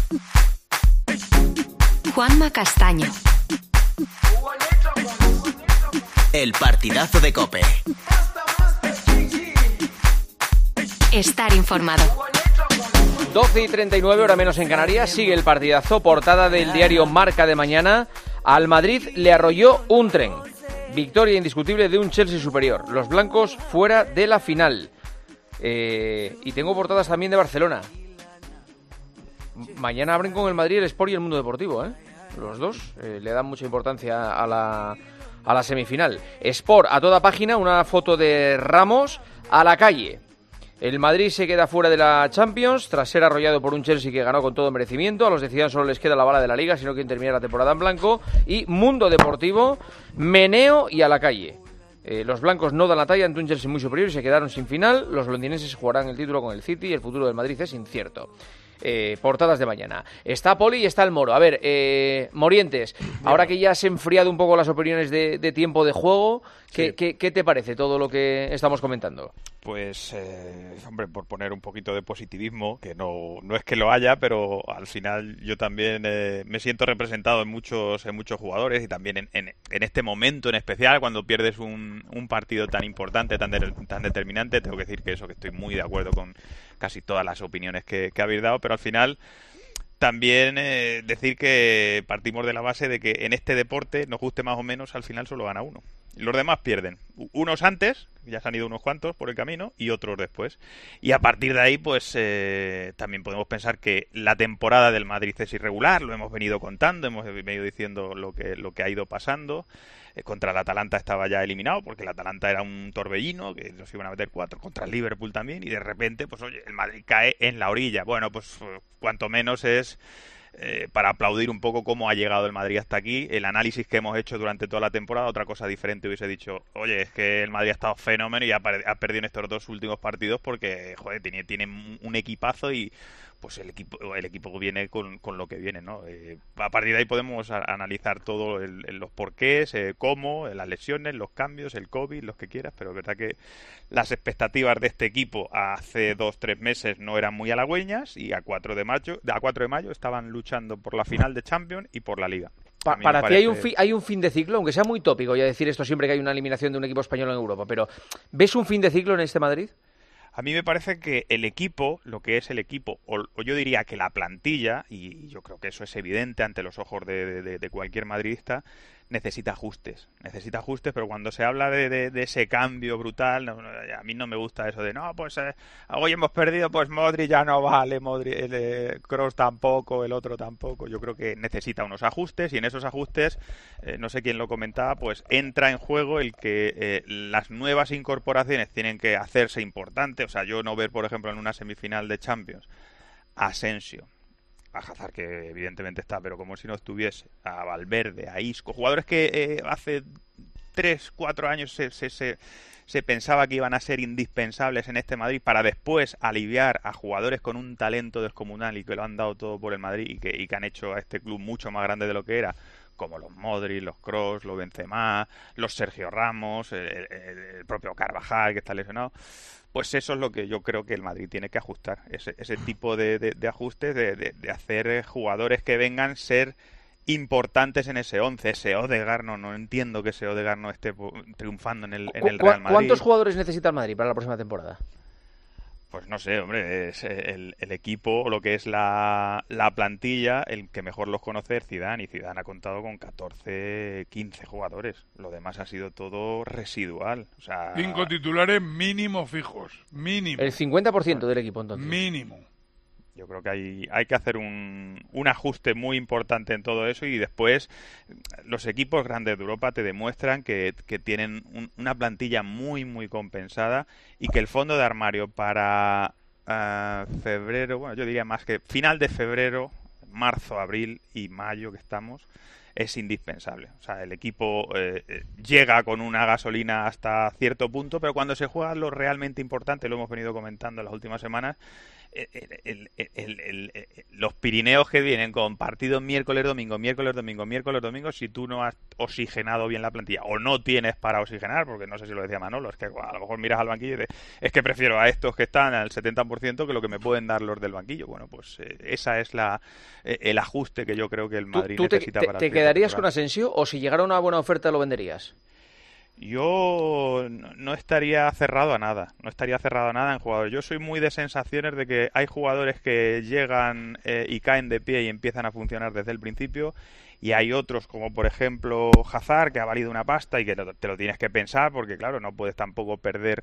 Juanma Castaño. El partidazo de COPE. Estar informado. 12:39, hora menos en Canarias. Sigue el partidazo. Portada del diario Marca de mañana. Al Madrid le arrolló un tren. Victoria indiscutible de un Chelsea superior. Los blancos fuera de la final. Y tengo portadas también de Barcelona. Mañana abren con el Madrid, el Sport y el Mundo Deportivo, ¿eh? Los dos le dan mucha importancia a la semifinal. Sport a toda página, una foto de Ramos a la calle. El Madrid se queda fuera de la Champions tras ser arrollado por un Chelsea que ganó con todo merecimiento. A los de Zidane solo les queda la bala de la Liga, sino que termina la temporada en blanco. Y Mundo Deportivo, meneo y a la calle. Los blancos no dan la talla ante un Chelsea muy superior y se quedaron sin final. Los londinenses jugarán el título con el City y el futuro del Madrid es incierto. Portadas de mañana. Está Poli y está el Moro. A ver, Morientes, ahora que ya has enfriado un poco las opiniones de tiempo de juego, ¿qué te parece todo lo que estamos comentando? Pues, hombre, por poner un poquito de positivismo, que no es que lo haya, pero al final yo también me siento representado en muchos jugadores y también en este momento en especial, cuando pierdes un partido tan importante, tan determinante, tengo que decir que estoy muy de acuerdo con casi todas las opiniones que habéis dado, pero al final también decir que partimos de la base de que en este deporte, nos guste más o menos, al final solo gana uno. Los demás pierden. Unos antes, ya se han ido unos cuantos por el camino, y otros después. Y a partir de ahí, pues también podemos pensar que la temporada del Madrid es irregular, lo hemos venido contando, hemos venido diciendo lo que ha ido pasando. Contra el Atalanta estaba ya eliminado, porque el Atalanta era un torbellino, que nos iban a meter 4, contra el Liverpool también, y de repente, pues oye, el Madrid cae en la orilla. Bueno, pues cuanto menos es para aplaudir un poco cómo ha llegado el Madrid hasta aquí. El análisis que hemos hecho durante toda la temporada, otra cosa diferente hubiese dicho, oye, es que el Madrid ha estado fenómeno y ha perdido en estos 2 últimos partidos porque, joder, tiene un equipazo y pues el equipo viene con lo que viene, ¿no? A partir de ahí podemos analizar todo los porqués, cómo, las lesiones, los cambios, el COVID, los que quieras, pero es verdad que las expectativas de este equipo hace 2-3 meses no eran muy halagüeñas y a 4 de mayo estaban luchando por la final de Champions y por la Liga. Para ti hay un fin de ciclo, aunque sea muy tópico ya decir esto siempre que hay una eliminación de un equipo español en Europa, pero ¿ves un fin de ciclo en este Madrid? A mí me parece que el equipo, lo que es el equipo, o yo diría que la plantilla, y yo creo que eso es evidente ante los ojos de cualquier madridista, necesita ajustes, pero cuando se habla de ese cambio brutal, a mí no me gusta eso de, no, pues hoy hemos perdido, pues Modric ya no vale, Kroos tampoco, el otro tampoco. Yo creo que necesita unos ajustes y en esos ajustes, no sé quién lo comentaba, pues entra en juego el que las nuevas incorporaciones tienen que hacerse importantes. O sea, yo no ver, por ejemplo, en una semifinal de Champions a Asensio, a Hazard, que evidentemente está, pero como si no estuviese, a Valverde, a Isco, jugadores que hace 3-4 años se pensaba que iban a ser indispensables en este Madrid para después aliviar a jugadores con un talento descomunal y que lo han dado todo por el Madrid y que han hecho a este club mucho más grande de lo que era, como los Modric, los Kroos, los Benzema, los Sergio Ramos, el propio Carvajal, que está lesionado. Pues eso es lo que yo creo que el Madrid tiene que ajustar, ese tipo de ajustes, de hacer jugadores que vengan ser importantes en ese 11. Ese Odegaard, no entiendo que ese Odegaard no esté triunfando en el Real Madrid. ¿Cuántos jugadores necesita el Madrid para la próxima temporada? Pues no sé, hombre, es el equipo, lo que es la plantilla, el que mejor los conoce es Zidane, y Zidane ha contado con 14, 15 jugadores. Lo demás ha sido todo residual. O sea, 5 titulares mínimo fijos, mínimo. El 50% del equipo, entonces. Mínimo. Yo creo que hay que hacer un ajuste muy importante en todo eso y después los equipos grandes de Europa te demuestran que tienen una plantilla muy, muy compensada y que el fondo de armario para febrero, bueno, yo diría más que final de febrero, marzo, abril y mayo que estamos, es indispensable. O sea, el equipo llega con una gasolina hasta cierto punto, pero cuando se juega lo realmente importante, lo hemos venido comentando en las últimas semanas, los Pirineos que vienen con partidos miércoles, domingo, si tú no has oxigenado bien la plantilla o no tienes para oxigenar, porque no sé si lo decía Manolo, es que a lo mejor miras al banquillo y dices, es que prefiero a estos que están al 70% que lo que me pueden dar los del banquillo. Bueno, pues esa es el ajuste que yo creo que el Madrid necesita para ¿Te quedarías con Asensio o si llegara una buena oferta lo venderías? Yo no estaría cerrado a nada, en jugadores. Yo soy muy de sensaciones de que hay jugadores que llegan y caen de pie y empiezan a funcionar desde el principio, y hay otros como por ejemplo Hazard, que ha valido una pasta y que te lo tienes que pensar porque claro, no puedes tampoco perder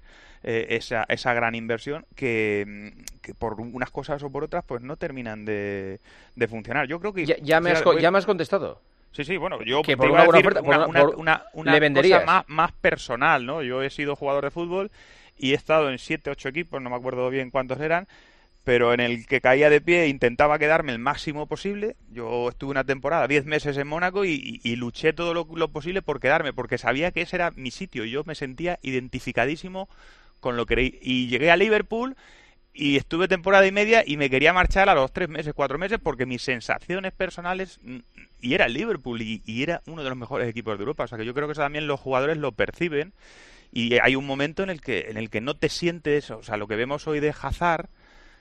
esa gran inversión que por unas cosas o por otras pues no terminan de funcionar. Yo creo que ya me has contestado. Sí, bueno, yo que te por iba a decir una una le cosa más personal, ¿no? Yo he sido jugador de fútbol y he estado en 7, 8 equipos, no me acuerdo bien cuántos eran, pero en el que caía de pie e intentaba quedarme el máximo posible. Yo estuve una temporada, 10 meses en Mónaco y luché todo lo posible por quedarme, porque sabía que ese era mi sitio. Yo me sentía identificadísimo con lo que era. Y llegué a Liverpool y estuve temporada y media y me quería marchar a los 3 meses, 4 meses, porque mis sensaciones personales, y era el Liverpool y era uno de los mejores equipos de Europa. O sea que yo creo que eso también los jugadores lo perciben, y hay un momento en el que no te sientes, o sea, lo que vemos hoy de Hazard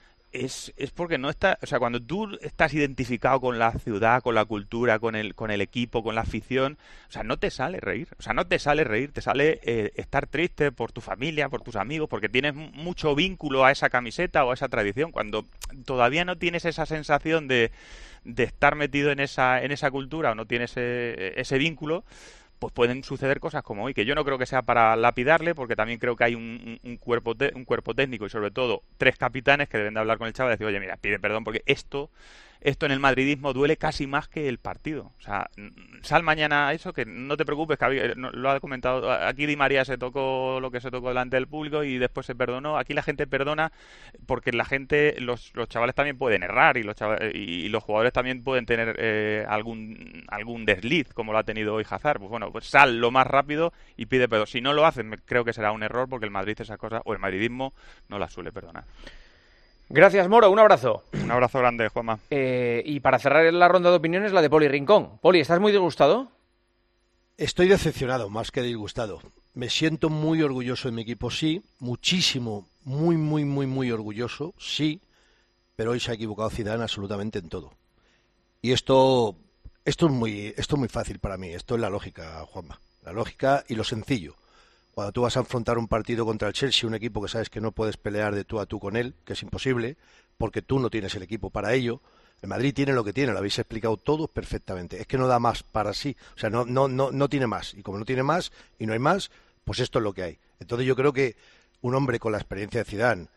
es porque no está, o sea, cuando tú estás identificado con la ciudad, con la cultura, con el equipo, con la afición, o sea, no te sale reír, te sale estar triste por tu familia, por tus amigos, porque tienes mucho vínculo a esa camiseta o a esa tradición. Cuando todavía no tienes esa sensación de estar metido en esa cultura o no tienes ese vínculo, pues pueden suceder cosas como hoy, que yo no creo que sea para lapidarle, porque también creo que hay un cuerpo técnico y sobre todo 3 capitanes que deben de hablar con el chaval y decir, oye, mira, pide perdón, porque esto en el madridismo duele casi más que el partido. O sea, sal mañana eso, que no te preocupes, que lo ha comentado aquí, Di María se tocó lo que se tocó delante del público y después se perdonó. Aquí la gente perdona porque los chavales también pueden errar, y los jugadores también pueden tener algún desliz, como lo ha tenido hoy Hazard. Pues bueno, pues sal lo más rápido y pide perdón. Si no lo hacen, creo que será un error, porque el Madrid esas cosas, o el madridismo, no las suele perdonar. Gracias, Moro, un abrazo. Un abrazo grande, Juanma. Y para cerrar la ronda de opiniones, la de Poli Rincón. Poli, ¿estás muy disgustado? Estoy decepcionado, más que disgustado. Me siento muy orgulloso de mi equipo, sí, muchísimo, muy orgulloso, sí, pero hoy se ha equivocado Zidane absolutamente en todo. Y esto es muy fácil para mí, esto es la lógica, Juanma, la lógica y lo sencillo. Cuando tú vas a afrontar un partido contra el Chelsea, un equipo que sabes que no puedes pelear de tú a tú con él, que es imposible, porque tú no tienes el equipo para ello. El Madrid tiene lo que tiene, lo habéis explicado todo perfectamente. Es que no da más para sí, o sea, no tiene más. Y como no tiene más y no hay más, pues esto es lo que hay. Entonces yo creo que un hombre con la experiencia de Zidane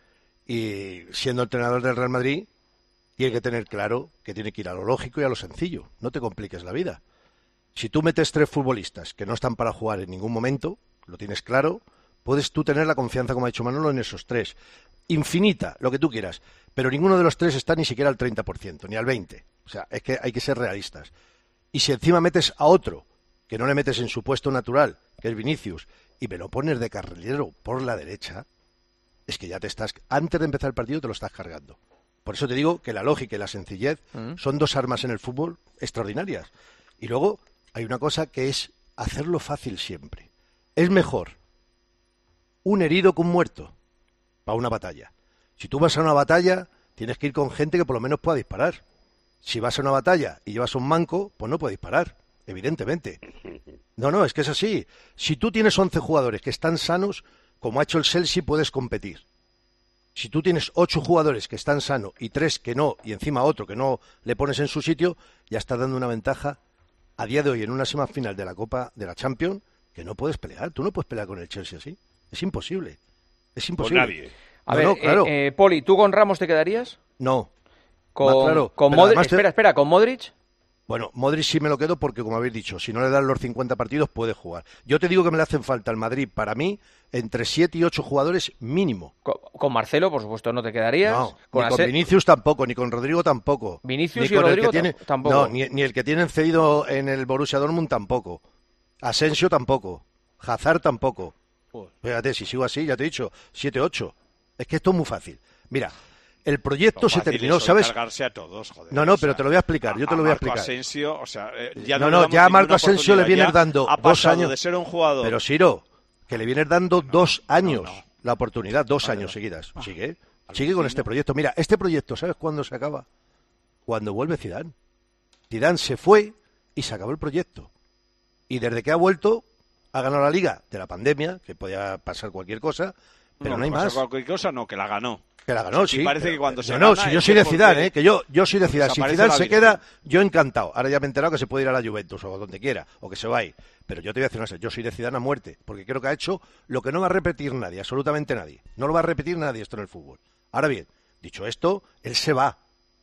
y siendo entrenador del Real Madrid tiene que tener claro que tiene que ir a lo lógico y a lo sencillo. No te compliques la vida. Si tú metes 3 futbolistas que no están para jugar en ningún momento, lo tienes claro, puedes tú tener la confianza, como ha dicho Manolo, en esos 3. Infinita, lo que tú quieras, pero ninguno de los 3 está ni siquiera al 30%, ni al 20%. O sea, es que hay que ser realistas. Y si encima metes a otro, que no le metes en su puesto natural, que es Vinicius, y me lo pones de carrilero por la derecha, es que ya te estás, antes de empezar el partido te lo estás cargando. Por eso te digo que la lógica y la sencillez son 2 armas en el fútbol extraordinarias. Y luego hay una cosa que es hacerlo fácil siempre. Es mejor un herido que un muerto para una batalla. Si tú vas a una batalla, tienes que ir con gente que por lo menos pueda disparar. Si vas a una batalla y llevas un manco, pues no puede disparar, evidentemente. No, es que es así. Si tú tienes 11 jugadores que están sanos, como ha hecho el Chelsea, puedes competir. Si tú tienes 8 jugadores que están sanos y 3 que no, y encima otro que no le pones en su sitio, ya estás dando una ventaja a día de hoy en una semifinal de la Copa de la Champions, que no puedes pelear. Tú no puedes pelear con el Chelsea así. Es imposible. Es imposible. Con nadie. A ver, claro. Poli, ¿tú con Ramos te quedarías? No. Con Modric. Además, espera, ¿con Modric? Bueno, Modric sí me lo quedo porque, como habéis dicho, si no le dan los 50 partidos puede jugar. Yo te digo que me le hacen falta al Madrid, para mí, entre 7 y 8 jugadores mínimo. Con Marcelo, por supuesto, no te quedarías. No, ni con Vinicius tampoco, ni con Rodrigo tampoco. Vinicius y Rodrigo tampoco. No, ni el que tienen cedido en el Borussia Dortmund tampoco. Asensio tampoco. Hazard tampoco. Fíjate, si sigo así, ya te he dicho, 7-8. Es que esto es muy fácil. Mira, El proyecto se terminó, ¿sabes? Cargarse a todos, joder, no, pero te lo voy a explicar, yo te lo voy a explicar. Asensio, o sea, ya a Marco Asensio le vienes dando 2 años. De ser un jugador. Pero Siro, que le vienes dando 2 años la oportunidad, 2 años seguidas. Sigue con este proyecto. Mira, este proyecto, ¿sabes cuándo se acaba? Cuando vuelve Zidane. Zidane se fue y se acabó el proyecto. Y desde que ha vuelto, ha ganado la Liga de la pandemia, que podía pasar cualquier cosa, pero no hay más. Cualquier cosa, no, que la ganó. Que la ganó, sí. Parece que cuando se gana, si yo soy de Zidane, que yo soy de Zidane. Si Zidane se queda, yo encantado. Ahora ya me he enterado que se puede ir a la Juventus o donde quiera, o que se va ahí. Pero yo te voy a decir una cosa, yo soy de Zidane a muerte, porque creo que ha hecho lo que no va a repetir nadie, absolutamente nadie. No lo va a repetir nadie esto en el fútbol. Ahora bien, dicho esto, él se va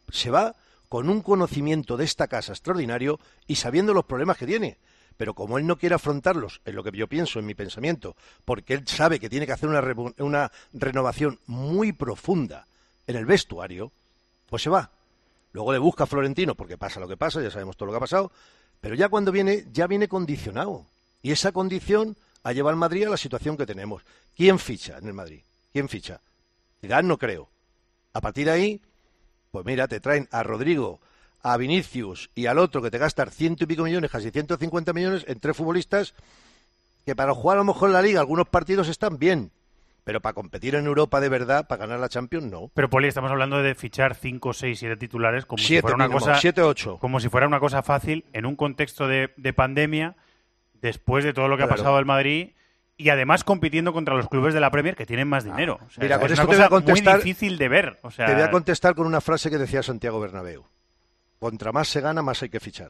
con un conocimiento de esta casa extraordinario y sabiendo los problemas que tiene. Pero como él no quiere afrontarlos, es lo que yo pienso en mi pensamiento, porque él sabe que tiene que hacer una renovación muy profunda en el vestuario, pues se va. Luego le busca a Florentino, porque pasa lo que pasa, ya sabemos todo lo que ha pasado, pero ya cuando viene, ya viene condicionado. Y esa condición ha llevado al Madrid a la situación que tenemos. ¿Quién ficha en el Madrid? ¿Quién ficha? Zidane no creo. A partir de ahí, pues mira, te traen a Rodrigo, a Vinicius y al otro que te gastas 100 y pico millones, casi 150 millones en 3 futbolistas que para jugar a lo mejor en la Liga algunos partidos están bien, pero para competir en Europa de verdad, para ganar la Champions, no. Pero Poli, estamos hablando de fichar 5, 6, 7 titulares como 7 si fuera una mínimo, cosa 7 o 8. Como si fuera una cosa fácil en un contexto de pandemia, después de todo lo que ha pasado el Madrid. Y además compitiendo contra los clubes de la Premier que tienen más dinero. O sea, mira, con es esto una te voy a cosa contestar, muy difícil de ver. O sea, te voy a contestar con una frase que decía Santiago Bernabéu. Contra más se gana, más hay que fichar.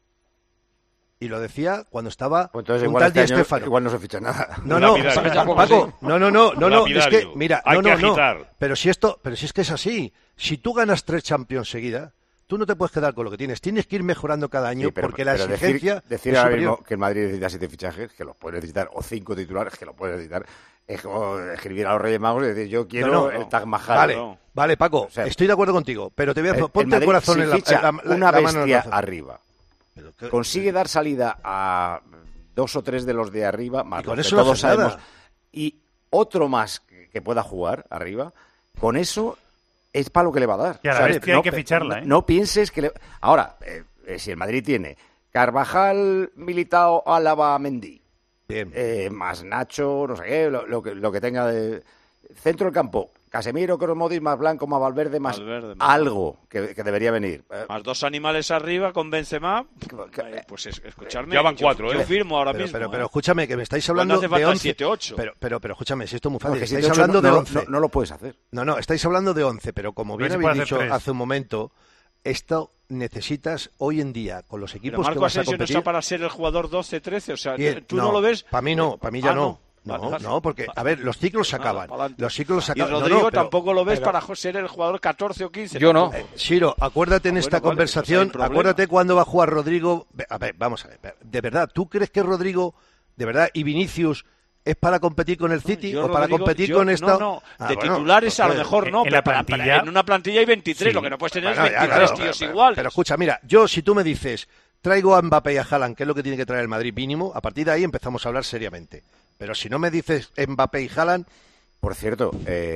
Y lo decía cuando estaba pues entonces, un tal Di Stéfano. Igual no se ficha nada. No, Paco, no, es que, mira, no, pero si es que es así. Si tú ganas 3 Champions seguidas, tú no te puedes quedar con lo que tienes. Tienes que ir mejorando cada año porque la exigencia decir ahora mismo que el Madrid necesita 7 fichajes, que los puede necesitar, o 5 titulares, que los puede necesitar. Es como escribir a los Reyes Magos y decir, yo quiero el Taj Mahal. Vale, Paco, o sea, estoy de acuerdo contigo, pero te voy a ponte el corazón en una bestia arriba. Consigue dar salida a 2 o 3 de los de arriba, más con los eso que todos no sabemos, y otro más que pueda jugar arriba, con eso es para lo que le va a dar. Y a la bestia hay que ficharla, No pienses que... Ahora, si el Madrid tiene Carvajal, Militao, Álava, Mendy, más Nacho, no sé qué, lo que tenga de centro del campo, Casemiro, Kroos, Modric, más Blanco, más Valverde, más algo que debería venir. Más 2 animales arriba con Benzema, pues escucharme. Ya van 4, yo firmo ahora mismo. Pero escúchame, que me estáis hablando de 11. 7, 8. Pero escúchame, si esto es muy fácil. No, estáis hablando de 11. No lo puedes hacer. No, estáis hablando de 11, pero como bien habéis dicho hace un momento, esto necesitas hoy en día con los equipos que vas a competir. Marco Asensio no está para ser el jugador 12-13, o sea, ¿tú no lo ves? Para mí no, para mí ya no. No, porque, a ver, los ciclos se acaban. Los ciclos se acaban. Y Rodrigo tampoco lo ves para ser el jugador 14 o 15. Yo no. Siro, acuérdate en esta conversación, acuérdate cuándo va a jugar Rodrigo. A ver, vamos a ver. De verdad, ¿tú crees que Rodrigo, de verdad, y Vinicius es para competir con el City o para competir con esta? No, de titulares a lo mejor no, pero en una plantilla hay 23, lo que no puedes tener es 23 tíos iguales. Pero escucha, mira, si tú me dices, traigo a Mbappé y a Haaland, que es lo que tiene que traer el Madrid mínimo, a partir de ahí empezamos a hablar seriamente. Pero si no me dices Mbappé y Haaland... Por cierto,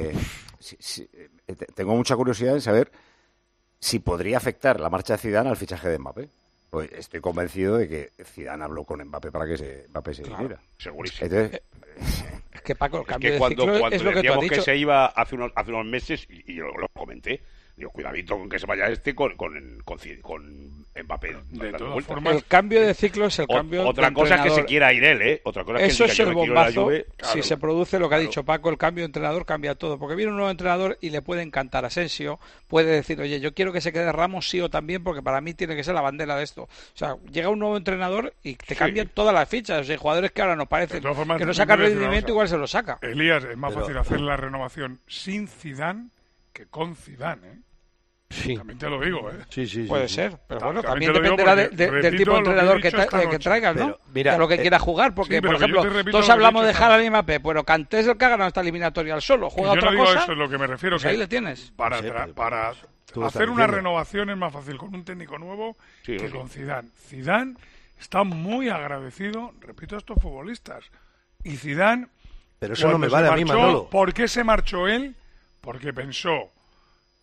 tengo mucha curiosidad en saber si podría afectar la marcha de Zidane al fichaje de Mbappé. Pues estoy convencido de que Zidane habló con Mbappé para que Mbappé se viniera. Segurísimo. Entonces, es que Paco, el cambio de cuando ciclo es lo que tú has dicho. Que se iba hace unos meses, y yo lo comenté, digo, cuidadito con que se vaya con Mbappé. De todas formas, el cambio de ciclo es el cambio otra cosa es que se quiera ir él, ¿eh? Otra cosa eso es que el bombazo. Juve, claro, si se produce lo que ha dicho Paco, el cambio de entrenador cambia todo. Porque viene un nuevo entrenador y le puede encantar. Asensio puede decir, oye, yo quiero que se quede Ramos sí o también, porque para mí tiene que ser la bandera de esto. O sea, llega un nuevo entrenador y te cambian todas las fichas. O sea, jugadores que ahora nos parecen que no sacan rendimiento, igual se lo saca. Elías, es más fácil hacer la renovación sin Zidane que con Zidane, ¿eh? Sí. También te lo digo, ¿eh? Sí. Puede ser, pero bueno, también dependerá del tipo de entrenador que traigas, ¿no? Mira, de lo que quiera jugar, porque, por ejemplo, todos hablamos de Haaland y Mbappé, pero Kanté es el que ha ganado esta eliminatoria al solo, juega otra cosa. Yo no digo eso, es lo que me refiero. Pues ahí le tienes. Para hacer una renovación es más fácil con un técnico nuevo que con Zidane. Zidane está muy agradecido, repito, a estos futbolistas. Y Zidane, pero eso no me vale a mí, Manolo. ¿Por qué se marchó él? Porque pensó,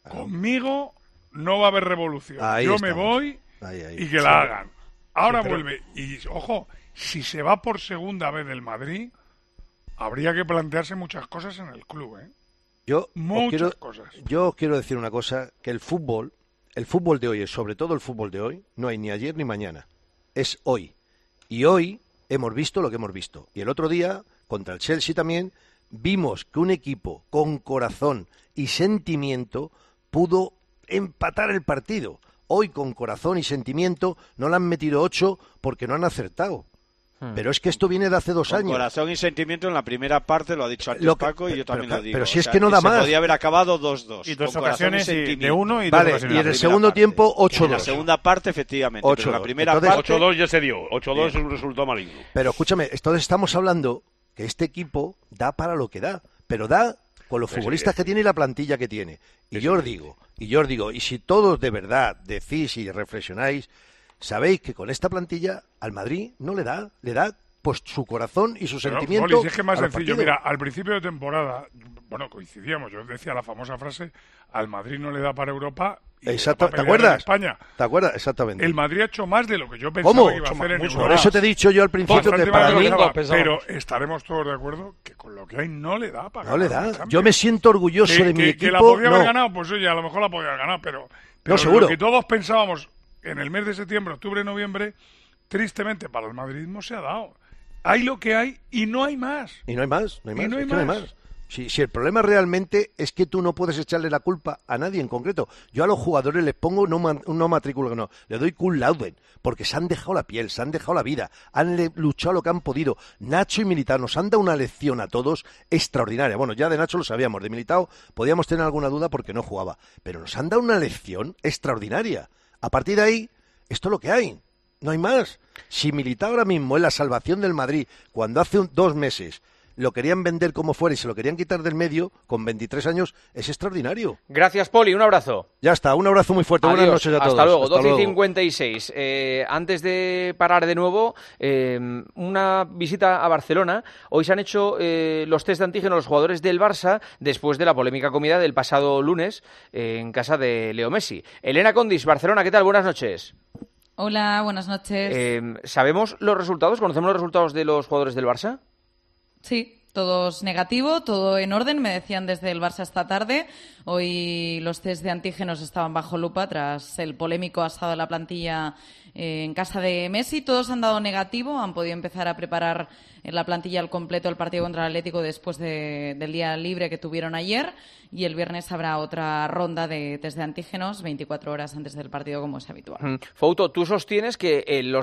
Conmigo no va a haber revolución. Yo me voy y que la hagan. Ahora vuelve. Y, ojo, si se va por segunda vez del Madrid, habría que plantearse muchas cosas en el club, ¿eh? Yo quiero decir una cosa, que el fútbol de hoy, sobre todo el fútbol de hoy, no hay ni ayer ni mañana. Es hoy. Y hoy hemos visto lo que hemos visto. Y el otro día, contra el Chelsea también, vimos que un equipo con corazón y sentimiento pudo empatar el partido. Hoy, con corazón y sentimiento, no le han metido 8 porque no han acertado. Pero es que esto viene de hace 2 años. Corazón y sentimiento en la primera parte, lo ha dicho antes Paco y yo también lo digo. Pero si es que no da más. Podía haber acabado 2-2. Y 2 ocasiones de uno y 2 ocasiones. Y en el segundo tiempo 8-2. En la segunda parte, efectivamente. 8-2. La primera parte 8-2 ya se dio. 8-2 es un resultado maligno. Pero escúchame, entonces estamos hablando que este equipo da para lo que da. Pero da con los futbolistas que tiene y la plantilla que tiene. Y yo os digo, y si todos de verdad decís y reflexionáis, sabéis que con esta plantilla al Madrid no le da pues su corazón y su sentimiento. Poli, si es que es más sencillo, mira, al principio de temporada, coincidíamos, yo decía la famosa frase, al Madrid no le da para Europa. Exacto, ¿te acuerdas? España. ¿Te acuerdas? Exactamente. El Madrid ha hecho más de lo que yo pensaba que iba a hacer en Europa. Por eso te he dicho yo al principio que para mí... Pero estaremos todos de acuerdo que con lo que hay no le da para ganar. No le da. Yo me siento orgulloso de mi equipo. Que la podía haber ganado, pues oye, a lo mejor la podía haber ganado, pero no, seguro. Lo que todos pensábamos en el mes de septiembre, octubre, noviembre, tristemente para el madridismo se ha dado. Hay lo que hay y no hay más. Y no hay más. Si el problema realmente es que tú no puedes echarle la culpa a nadie en concreto. Yo a los jugadores les pongo no matrícula, no. Le doy cum laude, porque se han dejado la piel, se han dejado la vida, han luchado lo que han podido. Nacho y Militao nos han dado una lección a todos extraordinaria. Bueno, ya de Nacho lo sabíamos, de Militao podíamos tener alguna duda porque no jugaba. Pero nos han dado una lección extraordinaria. A partir de ahí, esto es lo que hay. No hay más. Si Militao ahora mismo es la salvación del Madrid, cuando hace 2 meses lo querían vender como fuera y se lo querían quitar del medio, con 23 años, es extraordinario. Gracias, Poli, un abrazo. Ya está, un abrazo muy fuerte. Adiós. Buenas noches a todos. Hasta luego, 12:56. Antes de parar de nuevo, una visita a Barcelona. Hoy se han hecho los test de antígeno los jugadores del Barça después de la polémica comida del pasado lunes en casa de Leo Messi. Elena Condis, Barcelona, ¿qué tal? Buenas noches. Hola, buenas noches. ¿Sabemos los resultados? ¿Conocemos los resultados de los jugadores del Barça? Sí, todos negativo, todo en orden, me decían desde el Barça esta tarde. Hoy los test de antígenos estaban bajo lupa tras el polémico asado de la plantilla en casa de Messi. Todos han dado negativo, han podido empezar a preparar en la plantilla al completo el partido contra el Atlético después del día libre que tuvieron ayer, y el viernes habrá otra ronda de test de antígenos 24 horas antes del partido, como es habitual. Fouto, ¿tú sostienes que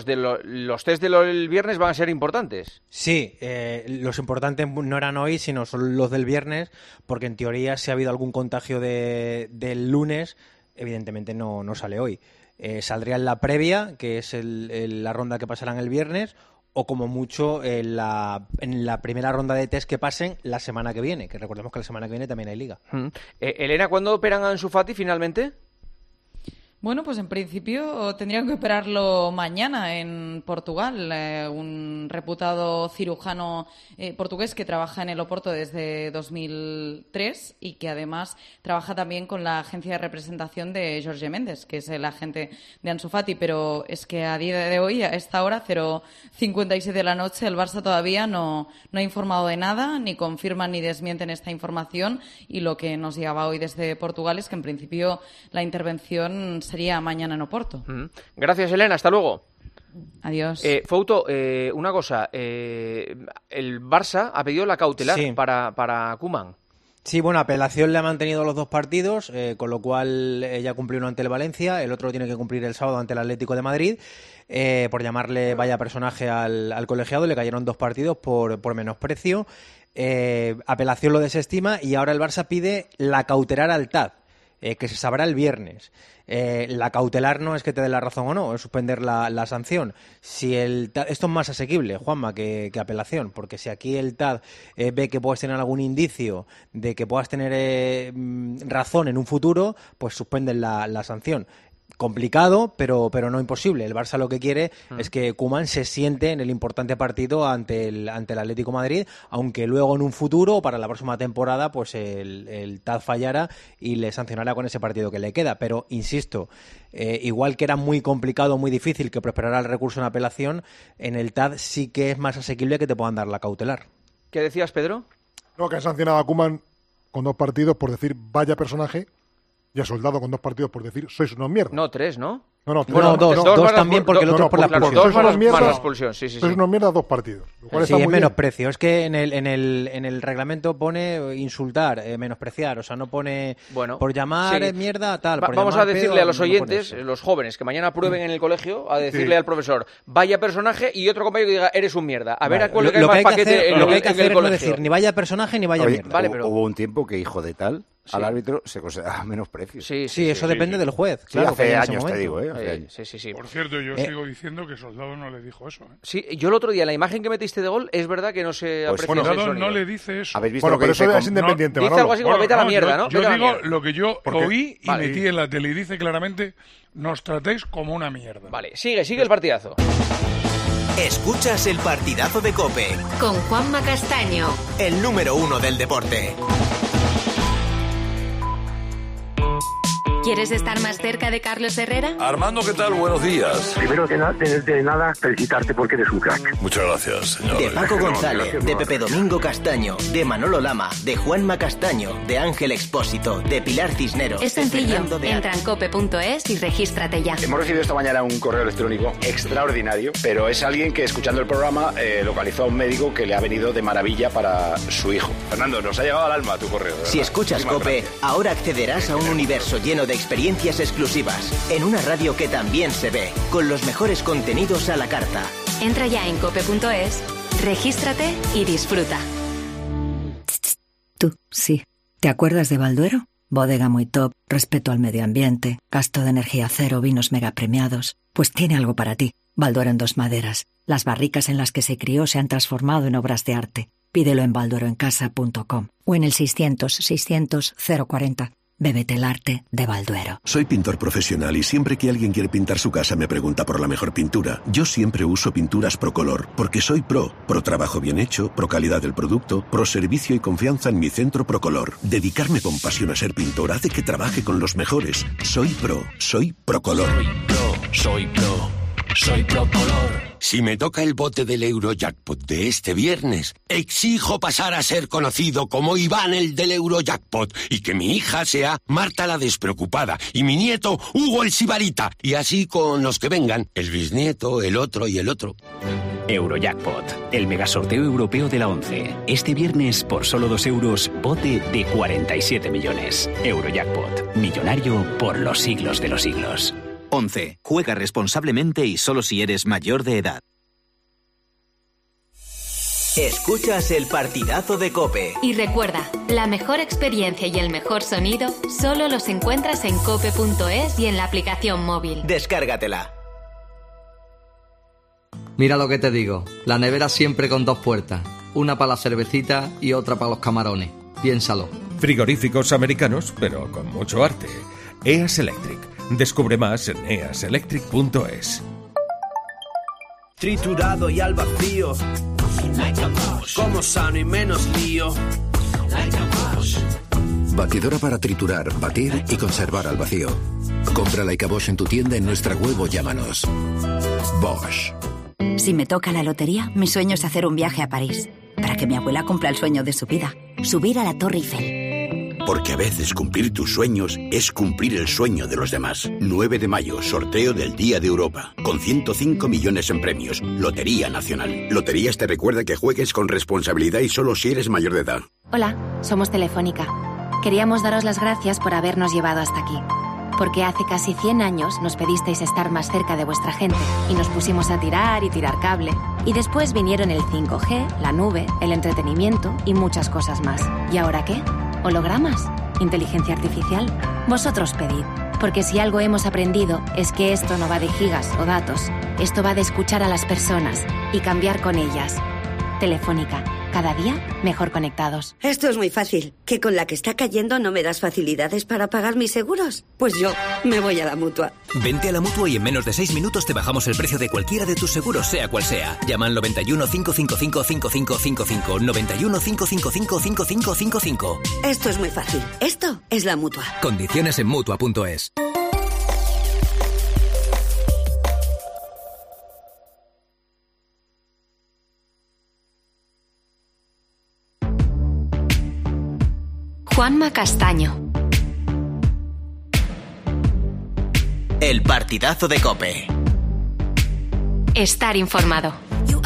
los test del viernes van a ser importantes? Sí, los importantes no eran hoy, sino son los del viernes, porque en teoría si ha habido algún contagio del lunes, evidentemente no sale hoy. Saldría en la previa, que es la ronda que pasarán el viernes, o como mucho en la primera ronda de test que pasen la semana que viene, que recordemos que la semana que viene también hay Liga. Elena, ¿cuándo operan a Ansu Fati finalmente? Bueno, pues en principio tendrían que operarlo mañana en Portugal. Un reputado cirujano portugués que trabaja en el Oporto desde 2003 y que además trabaja también con la agencia de representación de Jorge Mendes, que es el agente de Ansu Fati. Pero es que a día de hoy, a esta hora, 0:57 de la noche, el Barça todavía no ha informado de nada, ni confirman ni desmienten esta información. Y lo que nos llegaba hoy desde Portugal es que en principio la intervención sería mañana en Oporto. Gracias, Elena. Hasta luego. Adiós. Fouto, una cosa. El Barça ha pedido la cautelar para Koeman. Sí, bueno, apelación le ha mantenido los 2 partidos, con lo cual ella cumplió uno ante el Valencia, el otro tiene que cumplir el sábado ante el Atlético de Madrid. Por llamarle vaya personaje al colegiado, le cayeron 2 partidos por menosprecio. Apelación lo desestima y ahora el Barça pide la cautelar al TAD, que se sabrá el viernes. La cautelar no es que te dé la razón o no, es suspender la sanción. Si esto es más asequible, Juanma, que apelación, porque si aquí el TAD ve que puedes tener algún indicio de que puedas tener razón en un futuro, pues suspenden la sanción. complicado, pero no imposible. El Barça lo que quiere es que Koeman se siente en el importante partido ante el Atlético de Madrid, aunque luego en un futuro o para la próxima temporada pues el TAD fallara y le sancionara con ese partido que le queda. Pero, insisto, igual que era muy complicado, muy difícil que prosperara el recurso en apelación, en el TAD sí que es más asequible que te puedan dar la cautelar. ¿Qué decías, Pedro? No, que han sancionado a Koeman con 2 partidos por decir vaya personaje, y a Soldado con 2 partidos por decir sois unos mierdas. No, 3, ¿no? No, dos también, porque el otro es por la expulsión. Dos más la expulsión, sí. Sois unos mierdas 2 partidos. Sí, es menosprecio. Es que en el reglamento pone insultar, menospreciar, o sea, no pone por llamar mierda tal. Vamos a decirle a los oyentes, los jóvenes, que mañana prueben en el colegio, a decirle al profesor, vaya personaje, y otro compañero que diga, eres un mierda. A ver a cuál le cae más paquete en el colegio. Lo que hay que hacer es no decir ni vaya personaje ni vaya mierda. Vale, pero hubo un tiempo que hijo de tal al árbitro se consideraba menosprecio. Sí, eso depende del juez. Claro, hace años te digo, Sí. Por cierto, yo sigo diciendo que Soldado no le dijo eso. Sí, yo el otro día, la imagen que metiste de gol, es verdad que no se aprecia. Soldado no le dice eso. ¿Habéis visto pero eso es independiente, dice algo así como vete a la mierda, ¿no? Yo digo lo que yo oí y metí en la tele y dice claramente, nos tratéis como una mierda. Vale, sigue el partidazo. Escuchas el partidazo de COPE. Con Juanma Castaño. El número 1 del deporte. ¿Quieres estar más cerca de Carlos Herrera? Armando, ¿qué tal? Buenos días. Primero de nada, felicitarte porque eres un crack. Muchas gracias, señor. De Paco González, de Pepe Domingo Castaño, de Manolo Lama, de Juanma Castaño, de Ángel Expósito, de Pilar Cisneros. Es sencillo. Entra en cope.es y regístrate ya. Hemos recibido esta mañana un correo electrónico extraordinario, pero es alguien que, escuchando el programa, localizó a un médico que le ha venido de maravilla para su hijo. Fernando, nos ha llegado al alma tu correo. Si escuchas COPE, ahora accederás a un universo lleno de experiencias exclusivas, en una radio que también se ve, con los mejores contenidos a la carta. Entra ya en cope.es, regístrate y disfruta. Tú, sí. ¿Te acuerdas de Balduero? Bodega muy top, respeto al medio ambiente, gasto de energía cero, vinos mega premiados. Pues tiene algo para ti. Balduero en 2 maderas. Las barricas en las que se crió se han transformado en obras de arte. Pídelo en baldueroencasa.com o en el 600-600-040. Bébete el arte de Balduero. Soy pintor profesional y siempre que alguien quiere pintar su casa me pregunta por la mejor pintura. Yo siempre uso pinturas Procolor, porque soy pro trabajo bien hecho, pro calidad del producto, pro servicio y confianza en mi centro Procolor. Dedicarme con pasión a ser pintor hace que trabaje con los mejores. Soy Procolor. Soy Procolor. Si me toca el bote del Eurojackpot de este viernes, exijo pasar a ser conocido como Iván el del Eurojackpot y que mi hija sea Marta la despreocupada y mi nieto Hugo el Sibarita, y así con los que vengan, el bisnieto, el otro y el otro. Eurojackpot, el megasorteo europeo de la 11. Este viernes, por solo 2 euros, bote de 47 millones. Eurojackpot, millonario por los siglos de los siglos. 11. Juega responsablemente y solo si eres mayor de edad. Escuchas el partidazo de COPE. Y recuerda, la mejor experiencia y el mejor sonido solo los encuentras en cope.es y en la aplicación móvil. Descárgatela. Mira lo que te digo, la nevera siempre con 2 puertas, una para la cervecita y otra para los camarones. Piénsalo. Frigoríficos americanos, pero con mucho arte. EAS Electric. Descubre más en easelectric.es. Triturado y al vacío, como sano y menos lío. Batidora para triturar, batir y conservar al vacío. Compra Leica Bosch en tu tienda, en nuestra web o llámanos. Bosch. Si me toca la lotería, mi sueño es hacer un viaje a París, para que mi abuela cumpla el sueño de su vida, subir a la Torre Eiffel. Porque a veces cumplir tus sueños es cumplir el sueño de los demás. 9 de mayo, sorteo del Día de Europa, con 105 millones en premios. Lotería Nacional. Loterías te recuerda que juegues con responsabilidad y solo si eres mayor de edad. Hola, somos Telefónica. Queríamos daros las gracias por habernos llevado hasta aquí. Porque hace casi 100 años nos pedisteis estar más cerca de vuestra gente y nos pusimos a tirar y tirar cable. Y después vinieron el 5G, la nube, el entretenimiento y muchas cosas más. ¿Y ahora qué? ¿Hologramas? ¿Inteligencia artificial? Vosotros pedid, porque si algo hemos aprendido es que esto no va de gigas o datos, esto va de escuchar a las personas y cambiar con ellas. Telefónica, cada día mejor conectados. Esto es muy fácil. ¿Que con la que está cayendo no me das facilidades para pagar mis seguros? Pues yo Me voy a la Mutua. Vente a la Mutua y en menos de 6 minutos te bajamos el precio de cualquiera de tus seguros, sea cual sea. Llama al 91 555 5555. 91 555 5555. Esto es muy fácil. Esto es la Mutua. Condiciones en Mutua.es. Juanma Castaño. El partidazo de COPE. Estar informado.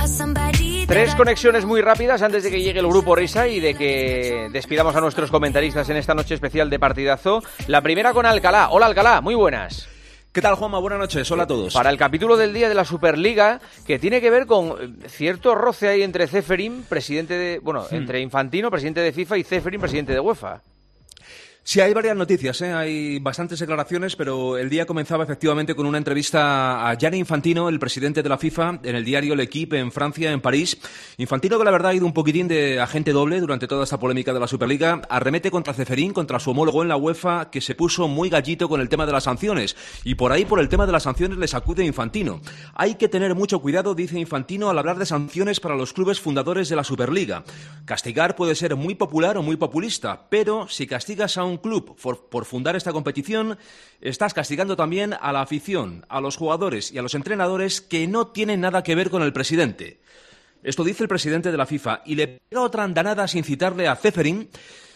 3 conexiones muy rápidas antes de que llegue el grupo Risa y de que despidamos a nuestros comentaristas en esta noche especial de partidazo. La primera con Alcalá. Hola Alcalá, muy buenas. ¿Qué tal, Juanma? Buenas noches, hola a todos. Para el capítulo del día de la Superliga, que tiene que ver con cierto roce ahí entre Ceferín, presidente de... entre Infantino, presidente de FIFA, y Ceferín, presidente de UEFA. Sí, hay varias noticias, hay bastantes declaraciones, pero el día comenzaba efectivamente con una entrevista a Gianni Infantino, el presidente de la FIFA, en el diario L'Equipe en Francia, en París. Infantino, que la verdad ha ido un poquitín de agente doble durante toda esta polémica de la Superliga, arremete contra Ceferín, contra su homólogo en la UEFA, que se puso muy gallito con el tema de las sanciones. Y por ahí, por el tema de las sanciones, le sacude Infantino. Hay que tener mucho cuidado, dice Infantino, al hablar de sanciones para los clubes fundadores de la Superliga. Castigar puede ser muy popular o muy populista, pero si castigas a un club por fundar esta competición, estás castigando también a la afición, a los jugadores y a los entrenadores que no tienen nada que ver con el presidente. Esto dice el presidente de la FIFA y le pega otra andanada sin citarle a Ceferín.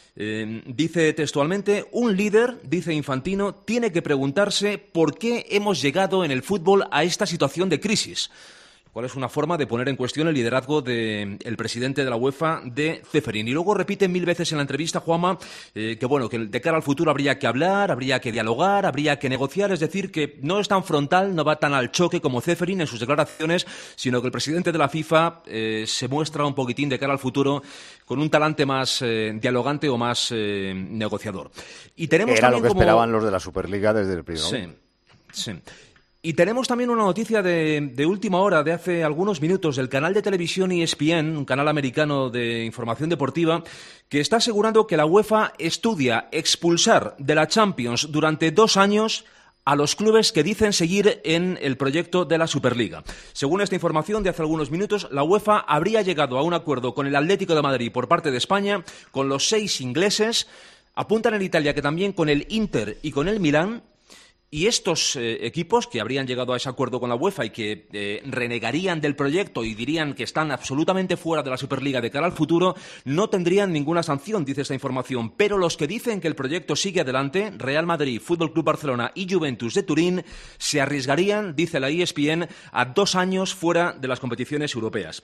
Dice textualmente: un líder, dice Infantino, tiene que preguntarse por qué hemos llegado en el fútbol a esta situación de crisis. ¿Cuál es una forma de poner en cuestión el liderazgo del presidente de la UEFA, de Ceferín? Y luego repite 1000 veces en la entrevista, Juanma, que de cara al futuro habría que hablar, habría que dialogar, habría que negociar. Es decir, que no es tan frontal, no va tan al choque como Ceferín en sus declaraciones, sino que el presidente de la FIFA se muestra un poquitín de cara al futuro con un talante más dialogante o más negociador. Y tenemos Era lo que esperaban los de la Superliga desde el primero. Sí. Y tenemos también una noticia de última hora, de hace algunos minutos, del canal de televisión ESPN, un canal americano de información deportiva, que está asegurando que la UEFA estudia expulsar de la Champions durante 2 años a los clubes que dicen seguir en el proyecto de la Superliga. Según esta información de hace algunos minutos, la UEFA habría llegado a un acuerdo con el Atlético de Madrid por parte de España, con los 6 ingleses, apuntan en Italia que también con el Inter y con el Milán. Y estos equipos que habrían llegado a ese acuerdo con la UEFA y que renegarían del proyecto y dirían que están absolutamente fuera de la Superliga de cara al futuro, no tendrían ninguna sanción, dice esta información. Pero los que dicen que el proyecto sigue adelante, Real Madrid, Fútbol Club Barcelona y Juventus de Turín, se arriesgarían, dice la ESPN, a 2 años fuera de las competiciones europeas.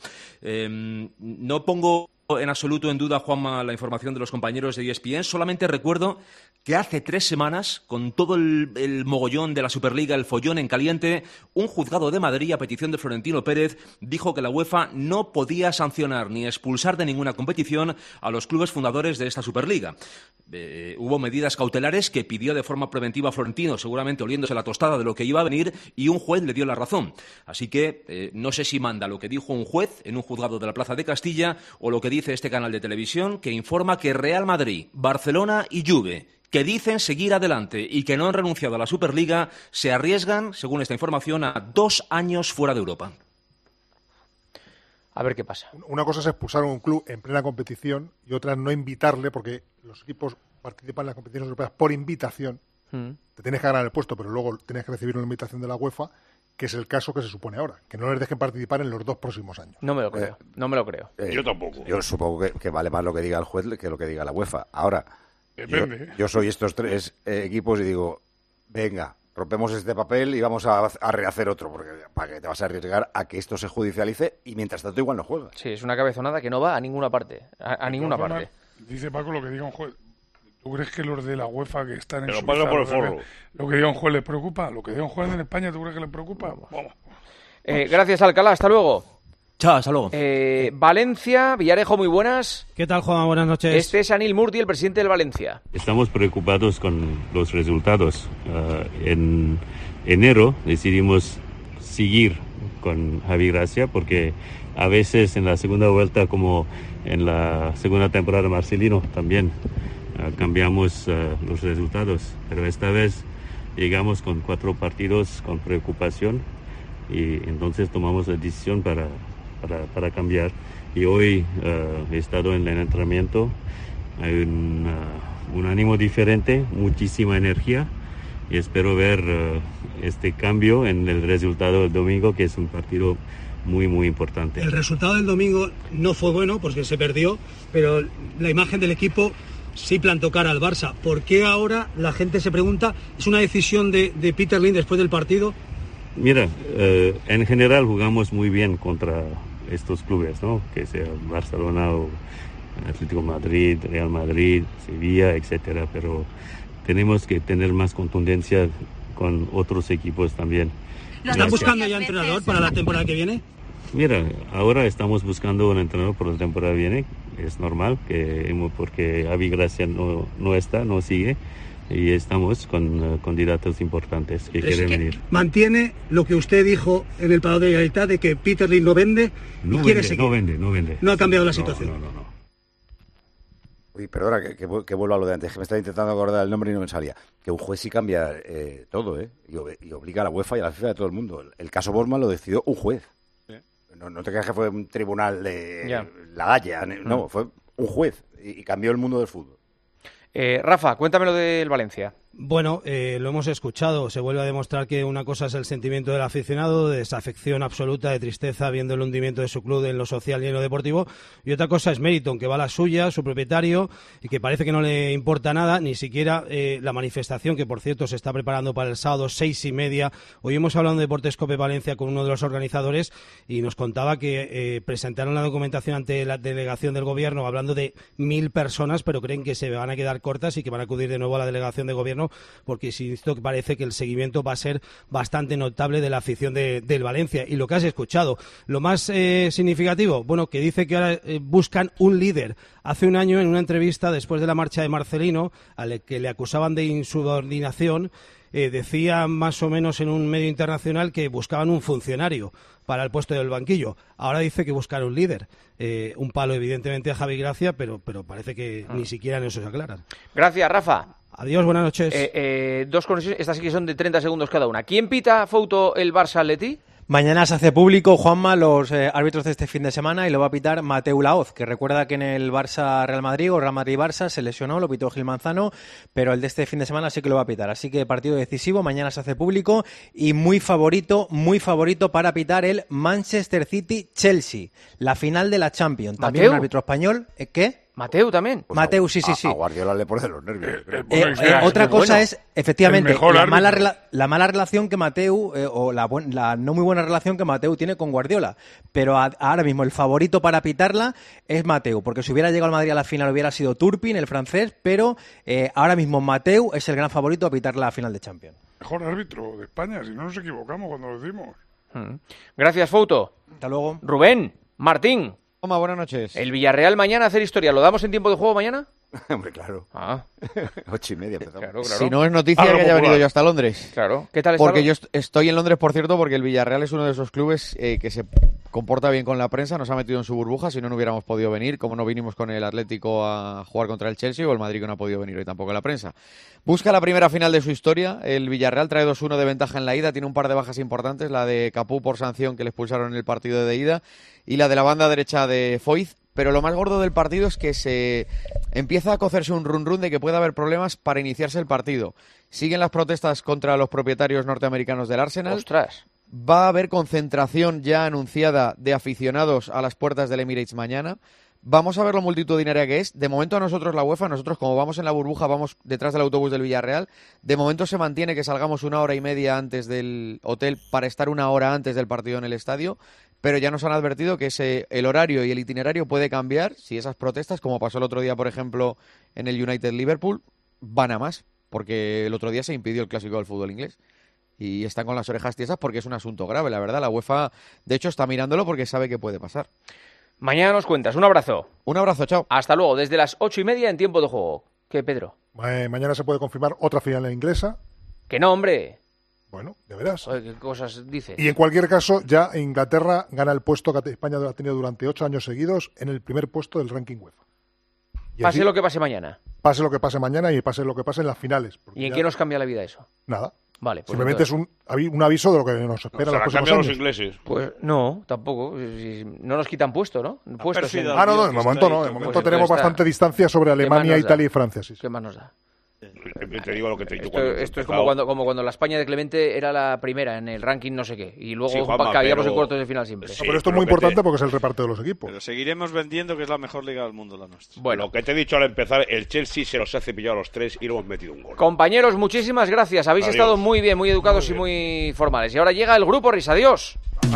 No pongo en absoluto en duda, Juanma, la información de los compañeros de ESPN. Solamente recuerdo que hace 3 semanas, con todo el mogollón de la Superliga, el follón en caliente, un juzgado de Madrid, a petición de Florentino Pérez, dijo que la UEFA no podía sancionar ni expulsar de ninguna competición a los clubes fundadores de esta Superliga. Hubo medidas cautelares que pidió de forma preventiva Florentino, seguramente oliéndose la tostada de lo que iba a venir, y un juez le dio la razón. Así que no sé si manda lo que dijo un juez en un juzgado de la Plaza de Castilla o lo que dice este canal de televisión, que informa que Real Madrid, Barcelona y Juve, que dicen seguir adelante y que no han renunciado a la Superliga, se arriesgan, según esta información, a 2 años fuera de Europa. A ver qué pasa. Una cosa es expulsar a un club en plena competición y otra no invitarle, porque los equipos participan en las competiciones europeas por invitación. Te tienes que ganar el puesto, pero luego tienes que recibir una invitación de la UEFA, que es el caso que se supone ahora, que no les dejen participar en los 2 próximos años. No me lo creo, no me lo creo. Yo tampoco. Yo supongo que vale más lo que diga el juez que lo que diga la UEFA. Ahora, yo soy estos 3 equipos y digo, venga, rompemos este papel y vamos a rehacer otro, porque para que te vas a arriesgar a que esto se judicialice y mientras tanto igual no juegas. Sí, es una cabezonada que no va a ninguna parte, a ninguna parte. Dice Paco lo que diga un juez. ¿Tú crees que los de la UEFA que están en Suiza, por el forro, lo que diga un juez les preocupa? ¿Lo que diga un juez en España tú crees que les preocupa? Vamos. Gracias, Alcalá, hasta luego. Chao, hasta luego. Valencia, Villarejo, muy buenas. ¿Qué tal, Juan? Buenas noches. Este es Anil Murti, el presidente del Valencia. Estamos preocupados con los resultados. En enero decidimos seguir con Javi Gracia porque a veces en la segunda vuelta, como en la segunda temporada de Marcelino, también cambiamos los resultados. Pero esta vez llegamos con 4 partidos con preocupación y entonces tomamos la decisión para cambiar. Y hoy he estado en el entrenamiento, hay un ánimo diferente, muchísima energía y espero ver este cambio en el resultado del domingo, que es un partido muy, muy importante. El resultado del domingo no fue bueno porque se perdió, pero la imagen del equipo sí plantó cara al Barça. ¿Por qué ahora la gente se pregunta, es una decisión de Peter Lim después del partido? Mira, en general jugamos muy bien contra estos clubes, ¿no? Que sea Barcelona o Atlético de Madrid, Real Madrid, Sevilla, etcétera, pero tenemos que tener más contundencia con otros equipos también. ¿Están buscando ya entrenador para la temporada que viene? Mira, ahora estamos buscando un entrenador para la temporada que viene. Es normal, porque Javi Gracia no sigue, y estamos con candidatos importantes que quieren venir. ¿Mantiene lo que usted dijo en el Palau de Gaitat de que Peter Lim no vende y quiere seguir? No vende. No ha cambiado la situación. No. Uy, perdona, que vuelvo a lo de antes, que me estaba intentando acordar el nombre y no me salía. Que un juez sí cambia todo, y obliga a la UEFA y a la FIFA y a todo el mundo. El caso Bosman lo decidió un juez. ¿Sí? No te creas que fue un tribunal de La Haya, no, fue un juez y cambió el mundo del fútbol. Rafa, cuéntame lo del Valencia. Bueno, lo hemos escuchado. Se vuelve a demostrar que una cosa es el sentimiento del aficionado, de desafección absoluta, de tristeza, viendo el hundimiento de su club en lo social y en lo deportivo. Y otra cosa es Meriton, que va a la suya, su propietario, y que parece que no le importa nada, ni siquiera la manifestación, que por cierto se está preparando para el sábado 6:30. Hoy hemos hablado en Deportes Cope Valencia con uno de los organizadores y nos contaba que presentaron la documentación ante la delegación del gobierno hablando de 1.000 personas, pero creen que se van a quedar cortas y que van a acudir de nuevo a la delegación de gobierno, porque insisto que parece que el seguimiento va a ser bastante notable de la afición del Valencia. Y lo que has escuchado, lo más significativo, bueno, que dice que ahora buscan un líder. Hace un año, en una entrevista después de la marcha de Marcelino, al que le acusaban de insubordinación, decía más o menos en un medio internacional que buscaban un funcionario para el puesto del banquillo. Ahora dice que buscan un líder. Un palo evidentemente a Javi Gracia, pero parece que ni siquiera en eso se aclaran. Gracias, Rafa. Adiós, buenas noches. Dos conexiones, estas sí que son de 30 segundos cada una. ¿Quién pita, Fouto, el Barça-Atleti? Mañana se hace público, Juanma, los árbitros de este fin de semana, y lo va a pitar Mateu Laoz, que recuerda que en el Barça-Real Madrid o Real Madrid-Barça se lesionó, lo pitó Gil Manzano, pero el de este fin de semana sí que lo va a pitar. Así que partido decisivo, mañana se hace público y muy favorito para pitar el Manchester City-Chelsea, la final de la Champions. También ¿Mateu? Un árbitro español, ¿qué? Mateu también. Pues Mateu, sí. A Guardiola le pone de los nervios. Otra cosa es, efectivamente, la mala relación que Mateu, o la no muy buena relación que Mateu tiene con Guardiola. Pero ahora mismo el favorito para pitarla es Mateu, porque si hubiera llegado al Madrid a la final hubiera sido Turpin, el francés, pero ahora mismo Mateu es el gran favorito a pitar la final de Champions. Mejor árbitro de España, si no nos equivocamos cuando lo decimos. Gracias, Fouto. Hasta luego. Rubén, Martín. Toma, buenas noches. El Villarreal mañana a hacer historia. ¿Lo damos en tiempo de juego mañana? Hombre, claro. 8:30 empezamos. Claro. Si no es noticia que haya venido yo hasta Londres. Claro. ¿Qué tal está? Porque yo estoy en Londres, por cierto, porque el Villarreal es uno de esos clubes que se comporta bien con la prensa, nos ha metido en su burbuja, si no hubiéramos podido venir, como no vinimos con el Atlético a jugar contra el Chelsea, o el Madrid, que no ha podido venir hoy tampoco en la prensa. Busca la primera final de su historia, el Villarreal trae 2-1 de ventaja en la ida, tiene un par de bajas importantes, la de Capú por sanción que le expulsaron en el partido de ida, y la de la banda derecha de Foyth. Pero lo más gordo del partido es que se empieza a cocerse un run-run de que puede haber problemas para iniciarse el partido. Siguen las protestas contra los propietarios norteamericanos del Arsenal. ¡Ostras! Va a haber concentración ya anunciada de aficionados a las puertas del Emirates mañana. Vamos a ver lo multitudinaria que es. De momento a nosotros la UEFA, nosotros como vamos en la burbuja, vamos detrás del autobús del Villarreal. De momento se mantiene que salgamos 1 hora y media antes del hotel para estar 1 hora antes del partido en el estadio. Pero ya nos han advertido que el horario y el itinerario puede cambiar si esas protestas, como pasó el otro día, por ejemplo, en el United-Liverpool, van a más. Porque el otro día se impidió el clásico del fútbol inglés. Y están con las orejas tiesas porque es un asunto grave, la verdad. La UEFA, de hecho, está mirándolo porque sabe que puede pasar. Mañana nos cuentas. Un abrazo. Un abrazo, chao. Hasta luego, desde las 8:30 en tiempo de juego. ¿Qué, Pedro? Mañana se puede confirmar otra final inglesa. Que no, hombre. Bueno, ya verás. Oye, ¿qué cosas dices? Y en cualquier caso, ya Inglaterra gana el puesto que España ha tenido durante 8 años seguidos en el primer puesto del ranking UEFA. Y pase lo que pase mañana. Pase lo que pase mañana y pase lo que pase en las finales. ¿Y en qué nos cambia la vida eso? Nada. Vale, pues simplemente entonces... es un aviso de lo que nos espera los próximos años. Los ingleses? Pues no, tampoco. No nos quitan puesto, ¿no? Puestos no, de momento no. De momento tenemos bastante distancia sobre Alemania, Italia y Francia. Sí. ¿Qué más nos da? Te digo lo que te digo. Esto es como cuando la España de Clemente era la primera en el ranking no sé qué. Y luego Juanma, caíamos en cuartos de final siempre. Sí, pero esto es muy importante porque es el reparto de los equipos. Pero seguiremos vendiendo que es la mejor liga del mundo la nuestra. Bueno, lo que te he dicho al empezar, el Chelsea se los ha cepillado a los 3 y le hemos metido un gol. Compañeros, muchísimas gracias. Habéis estado muy bien, muy educados y muy formales. Y ahora llega el Grupo Risa. Adiós.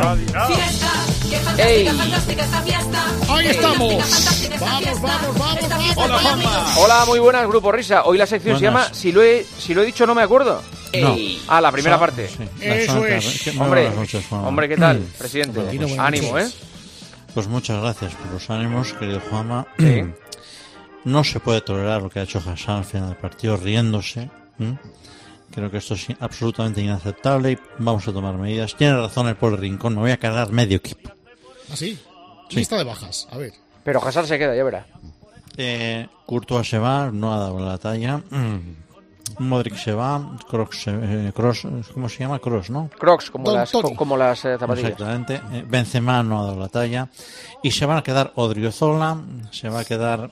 ¡Ey! ¡Ahí estamos! ¡Vamos! ¡Hola, Juanma! Hola, muy buenas, Grupo Risa. Hoy la sección se llama Si lo he dicho no me acuerdo. No. La primera parte. Sí, eso es. Hombre, ¿qué tal, presidente? Ánimo, ¿eh? Pues muchas gracias por los ánimos, querido Juanma. Sí. No se puede tolerar lo que ha hecho Hassan al final del partido, riéndose. Creo que esto es absolutamente inaceptable y vamos a tomar medidas. Tiene razón el pobre Rincón, me voy a cargar medio equipo. ¿Ah, sí? Lista de bajas, a ver. Pero Hazard se queda, ya verá. Courtois se va, no ha dado la talla. Modric se va, Kroos, ¿cómo se llama? Kroos, ¿no? Crocs, como las zapatillas. Exactamente. Benzema no ha dado la talla. Y se van a quedar Odriozola, se va a quedar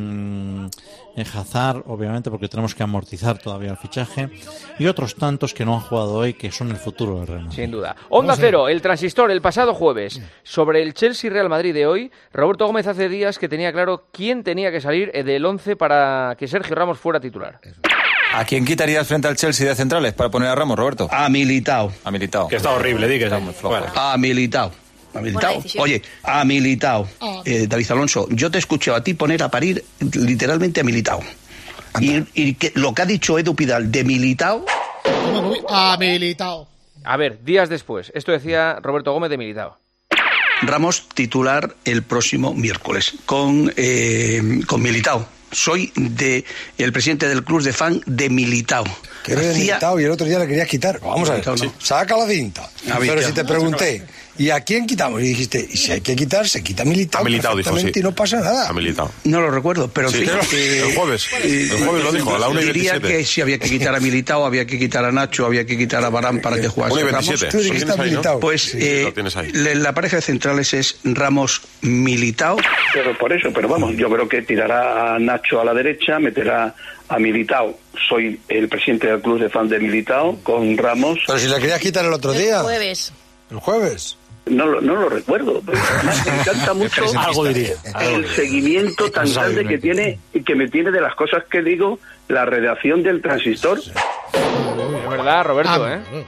Hazard, obviamente, porque tenemos que amortizar todavía el fichaje. Y otros tantos que no han jugado hoy, que son el futuro del Real Madrid. Sin duda. Onda Cero, el transistor, el pasado jueves. Sobre el Chelsea-Real Madrid de hoy, Roberto Gómez hace días que tenía claro quién tenía que salir del 11 para que Sergio Ramos fuera titular. ¿A quién quitarías frente al Chelsea de centrales para poner a Ramos, Roberto? A Militao. A Militao. Que está horrible, di que está muy flojo. A Militao. Oye, a Militao. David Alonso, yo te he escuchado a ti poner a parir literalmente a Militao. Y lo que ha dicho Edu Pidal de Militao... A Militao. A ver, días después. Esto decía Roberto Gómez de Militao. Ramos titular el próximo miércoles con Militao. Soy el presidente del club de fan de Militao. Que eres de Militao y el otro día le querías quitar. Vamos a ver, saca la cinta. Pero si te pregunté, ¿y a quién quitamos? Y dijiste, y si hay que quitar, se quita Militao. A Militao dijo, sí. Y no pasa nada. A Militao. No lo recuerdo, pero sí. El jueves lo dijo, a la 1:27. Diría que si había que quitar a Militao, había que quitar a Nacho, había que quitar a Varane para que jugase Ramos. Tú dijiste a Militao. Pues la pareja de centrales es Ramos-Militao. Pero por eso, pero vamos, yo creo que tirará a Nacho a la derecha, meterá a Militao. Soy el presidente del club de fan de Militao con Ramos. Pero si la querías quitar el otro día. El jueves. No lo recuerdo. Además, me encanta mucho el seguimiento tan grande que tiene y que me tiene de las cosas que digo la redacción del Transistor. Es verdad, Roberto,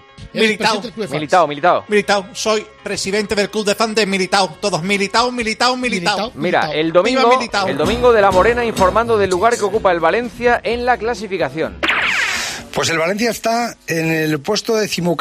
Militao, soy presidente del club de fan de Militao. Todos Militao. Mira, el domingo de la Morena informando del lugar que ocupa el Valencia en la clasificación. Pues el Valencia está en el puesto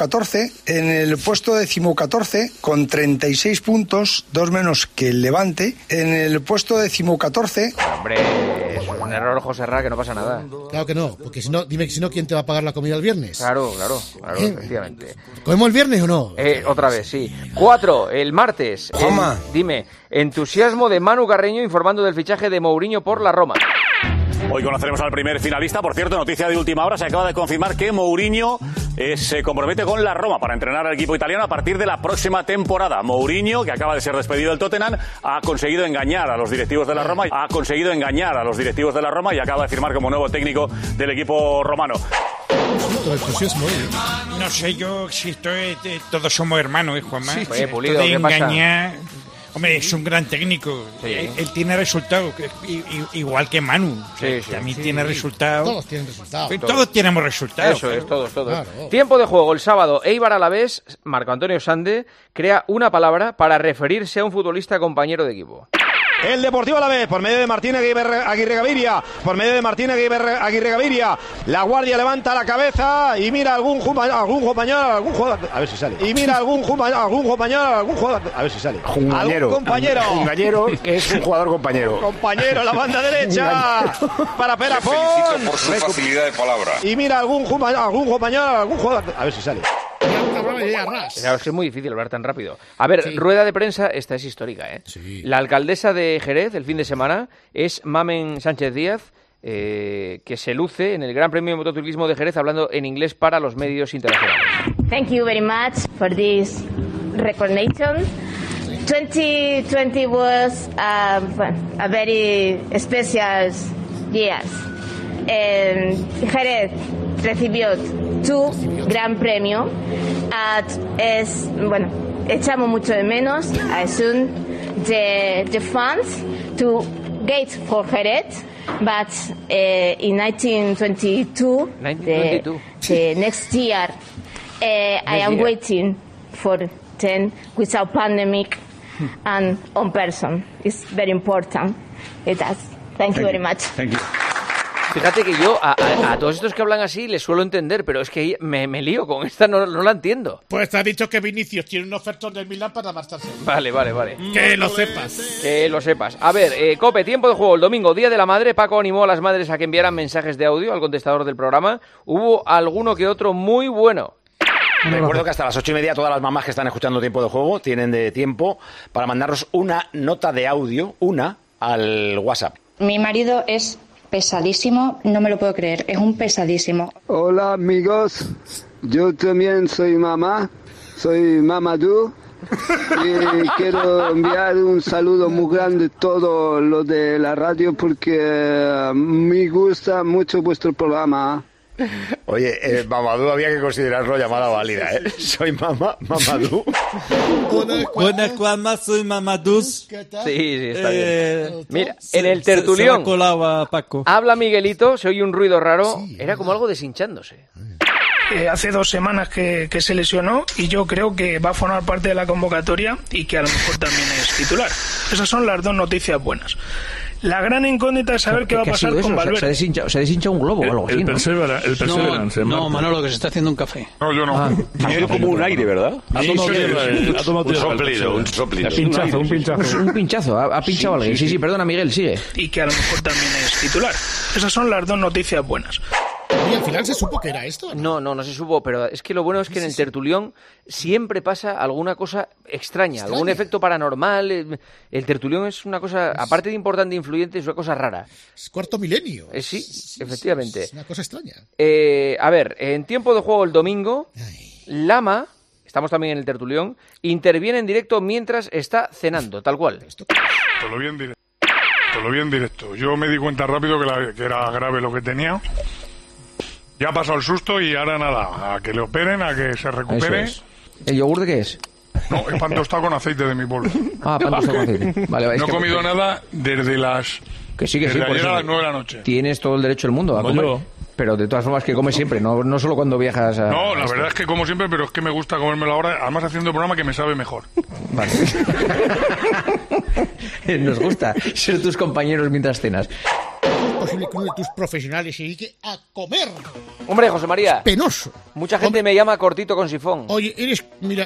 14, con 36 puntos, 2 menos que el Levante. En el puesto 14. Hombre, es un error, José Ra, que no pasa nada. Claro que no, porque si no, dime que si no, ¿quién te va a pagar la comida el viernes? Claro, efectivamente. ¿Comemos el viernes o no? Otra vez, sí. 4, el martes. Juanma. Dime, entusiasmo de Manu Carreño informando del fichaje de Mourinho por la Roma. Hoy conoceremos al primer finalista. Por cierto, noticia de última hora, se acaba de confirmar que Mourinho se compromete con la Roma para entrenar al equipo italiano a partir de la próxima temporada. Mourinho, que acaba de ser despedido del Tottenham, ha conseguido engañar a los directivos de la Roma y acaba de firmar como nuevo técnico del equipo romano. No sé yo si todos somos hermanos, Juanma. Sí, Pulido, ¿qué engañar. Hombre, es un gran técnico. Sí. Él tiene resultados, igual que Manu. También tiene resultados. Todos tienen resultados. Todos tenemos resultados. Eso es, todos. Claro. Tiempo de juego el sábado. Eibar Alavés, Marco Antonio Sande crea una palabra para referirse a un futbolista compañero de equipo. El Deportivo Alavés, por medio de Martín Aguirre Gaviria, la Guardia levanta la cabeza y mira algún compañero, a ver si sale. A ver si sale. Compañero, que es un jugador compañero. Compañero, la banda derecha para Perafón. Por su facilidad de palabra. Y mira algún compañero, a ver si sale. Es muy difícil hablar tan rápido. A ver, rueda de prensa, esta es histórica, ¿eh? Sí. La alcaldesa de Jerez, el fin de semana, es Mamen Sánchez Díaz, que se luce en el Gran Premio de Motociclismo de Jerez hablando en inglés para los medios internacionales. Thank you very much for this recognition. 2020 was a very special year. Jerez recibió 2 Gran Premios. Echamos mucho de menos. I assume the fans to gate for Jerez. But in 1922, the next year, I am waiting for 10 without pandemic and on person. It's very important. Thank you very much. Thank you. Fíjate que yo a todos estos que hablan así les suelo entender, pero es que me lío con esta, no la entiendo. Pues te ha dicho que Vinicius tiene un ofertón del Milán para marcharse. Vale. Que lo sepas. Que lo sepas. A ver, Cope, tiempo de juego. El domingo, Día de la Madre. Paco animó a las madres a que enviaran mensajes de audio al contestador del programa. Hubo alguno que otro muy bueno. Recuerdo que hasta las 8:30 todas las mamás que están escuchando Tiempo de Juego tienen de tiempo para mandarnos una nota de audio, al WhatsApp. Mi marido es pesadísimo, no me lo puedo creer, es un pesadísimo. Hola amigos, yo también soy mamá, soy Mamadou y quiero enviar un saludo muy grande a todos los de la radio porque me gusta mucho vuestro programa. Oye, Mamadou había que considerarlo llamada válida, ¿eh? Soy Mamadou. Buenas, Juanma, soy Mamadou. Sí, está bien. Mira, en el tertulión Paco. Habla Miguelito, se oye un ruido raro, era como algo deshinchándose. Hace 2 semanas que se lesionó y yo creo que va a formar parte de la convocatoria y que a lo mejor también es titular. Esas son las 2 noticias buenas. La gran incógnita es saber qué va a pasar con Valverde. Se deshincha un globo o algo así, el Perseverance. No, Manolo, que se está haciendo un café. No, yo no. Ha sido como un aire, ¿verdad? Ha tomado un soplido. Un pinchazo. Ha pinchado alguien. Sí, perdona, Miguel, sigue. Y que a lo mejor también es titular. Esas son las 2 noticias buenas. ¿Y al final se supo que era esto? No se supo, pero es que lo bueno es que en el tertulión siempre pasa alguna cosa extraña, algún efecto paranormal. El tertulión es una cosa, aparte de importante e influyente, es una cosa rara. Es cuarto milenio. Sí, efectivamente. Es una cosa extraña. A ver, en tiempo de juego el domingo, Lama, estamos también en el tertulión, interviene en directo mientras está cenando, tal cual. Te lo vi en directo. Yo me di cuenta rápido que era grave lo que tenía. Ya ha pasado el susto y ahora nada, a que le operen, a que se recupere. Eso es. ¿El yogur de qué es? No, es pan tostado con aceite de mi pueblo. Pan tostado con aceite. Vale, no he comido nada desde las... Que sí, desde por ayer eso a las 9 de la noche. Tienes todo el derecho del mundo a comer. Pero de todas formas que comes siempre, no solo cuando viajas a... No, la verdad es que como siempre, pero es que me gusta comérmelo ahora, además haciendo el programa que me sabe mejor. Vale. Nos gusta ser tus compañeros mientras cenas. Es posible que uno de tus profesionales se dedique a comer. Hombre, José María. Penoso. Mucha gente me llama cortito con sifón. Oye, eres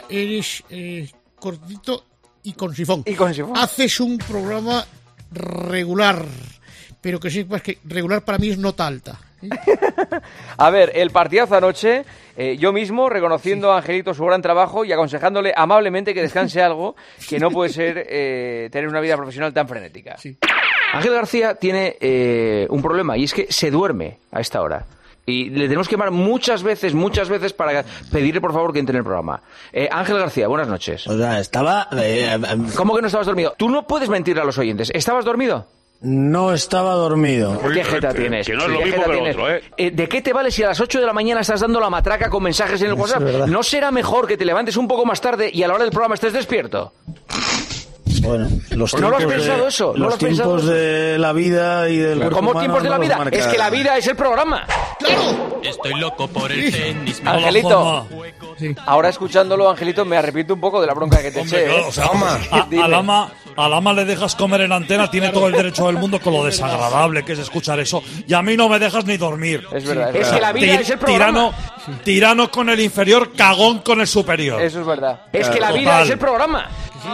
cortito y con sifón. Y con sifón. Haces un programa regular, pero que sepas que regular para mí es nota alta. A ver, el partidazo anoche, yo mismo reconociendo a Angelito su gran trabajo y aconsejándole amablemente que descanse algo, que no puede ser tener una vida profesional tan frenética. Sí. Ángel García tiene un problema y es que se duerme a esta hora. Y le tenemos que llamar muchas veces para pedirle por favor que entre en el programa. Ángel García, buenas noches. O sea, estaba... ¿Cómo que no estabas dormido? Tú no puedes mentirle a los oyentes. ¿Estabas dormido? No estaba dormido. ¿Qué jeta tienes? Que no es lo mismo que lo otro, ¿eh? ¿De qué te vale si a las 8 de la mañana estás dando la matraca con mensajes en el WhatsApp? ¿No será mejor que te levantes un poco más tarde y a la hora del programa estés despierto? Bueno, ¿No lo has pensado eso? ¿No los tiempos de la vida y del cuerpo humano. ¿Cómo tiempos de la vida? Es que la vida es el programa. ¡Claro! Estoy loco por el tenis. Angelito, ahora escuchándolo, Angelito, me arrepiento un poco de la bronca que te eché. Claro, o sea, a Lama le dejas comer en antena, tiene todo el derecho del mundo con lo desagradable que es escuchar eso. Y a mí no me dejas ni dormir. Es verdad. Es que la vida es el programa. Tirano con el inferior, cagón con el superior. Eso es verdad. Es que la vida es el programa.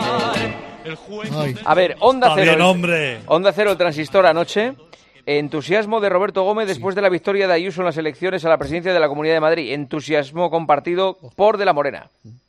A ver, Onda Cero. Onda Cero, el transistor anoche. Entusiasmo de Roberto Gómez después de la victoria de Ayuso en las elecciones a la presidencia de la Comunidad de Madrid. Entusiasmo compartido por De la Morena.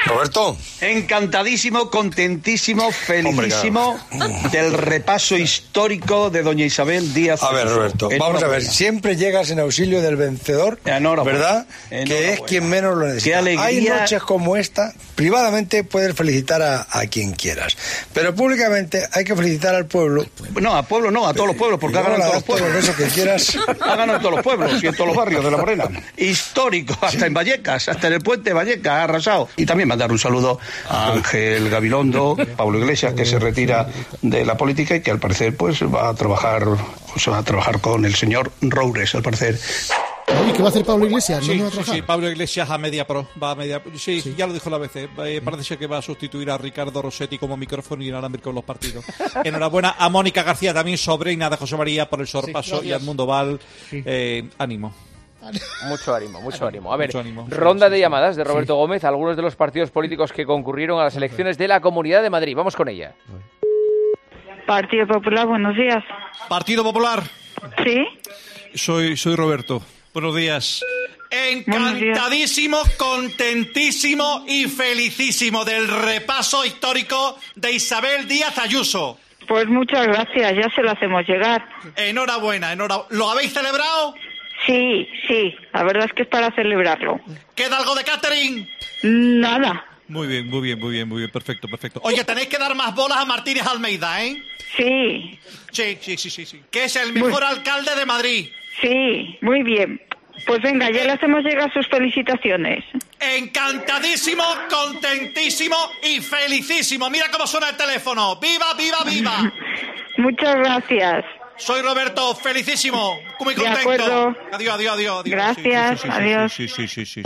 Roberto. Encantadísimo, contentísimo, felicísimo del repaso histórico de doña Isabel Díaz. A ver, Roberto, vamos a ver. Siempre llegas en auxilio del vencedor, ¿verdad? Que es quien menos lo necesita. Qué alegría. Hay noches como esta, privadamente puedes felicitar a quien quieras, pero públicamente hay que felicitar al pueblo. No, al pueblo no, a todos los pueblos, porque ha ganado en todos los pueblos. Eso que quieras. Ha ganado en todos los pueblos y en todos los barrios de La Morena. Histórico, hasta en Vallecas, hasta en el puente de Vallecas, ha arrasado. Y también mandar un saludo a Ángel Gabilondo, Pablo Iglesias, que se retira de la política y que al parecer pues va a trabajar con el señor Roures, al parecer. ¿Y qué va a hacer Pablo Iglesias? Sí, Pablo Iglesias a Media Pro. Sí, ya lo dijo la ABC. Parece ser que va a sustituir a Ricardo Rossetti como micrófono y inalámbrico en los partidos. Enhorabuena a Mónica García, también sobrina de José María, por el sorpaso, y a Edmundo Val. Ánimo. Mucho ánimo. A ver, ronda de llamadas de Roberto Gómez, algunos de los partidos políticos que concurrieron a las elecciones de la Comunidad de Madrid. Vamos con ella. Partido Popular, buenos días. Partido Popular. Sí. Soy Roberto. Buenos días. Encantadísimo, contentísimo y felicísimo del repaso histórico de Isabel Díaz Ayuso. Pues muchas gracias, ya se lo hacemos llegar. Enhorabuena. ¿Lo habéis celebrado? Sí, la verdad es que es para celebrarlo. ¿Queda algo de catering? Nada. Muy bien, perfecto. Oye, tenéis que dar más bolas a Martínez Almeida, ¿eh? Sí. Sí. Que es el mejor alcalde de Madrid. Sí, muy bien. Pues venga, ya le hacemos llegar sus felicitaciones. Encantadísimo, contentísimo y felicísimo. Mira cómo suena el teléfono. ¡Viva! Muchas gracias. Soy Roberto, felicísimo. Muy contento. De acuerdo. Adiós. Gracias, adiós. Sí.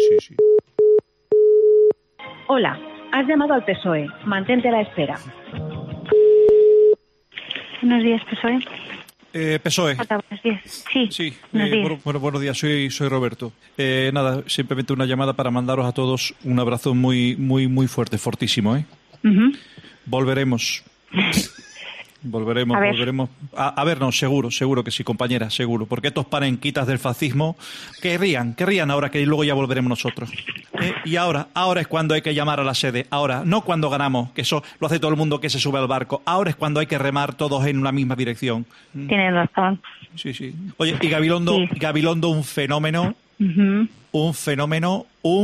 Hola, has llamado al PSOE. Mantente a la espera. Buenos días, PSOE. PSOE. Hola, buenos días. Sí, buenos días. Buenos días, soy Roberto. Nada, simplemente una llamada para mandaros a todos un abrazo muy fuerte, fortísimo, ¿eh? Uh-huh. Volveremos. A vernos, seguro que sí, compañera, seguro. Porque estos panenquitas del fascismo querrían ahora que luego ya volveremos nosotros. Y ahora es cuando hay que llamar a la sede. Ahora, no cuando ganamos, que eso lo hace todo el mundo que se sube al barco. Ahora es cuando hay que remar todos en una misma dirección. Tienes razón. Sí. Oye, y Gabilondo, un fenómeno. Uh-huh. Un fenómeno.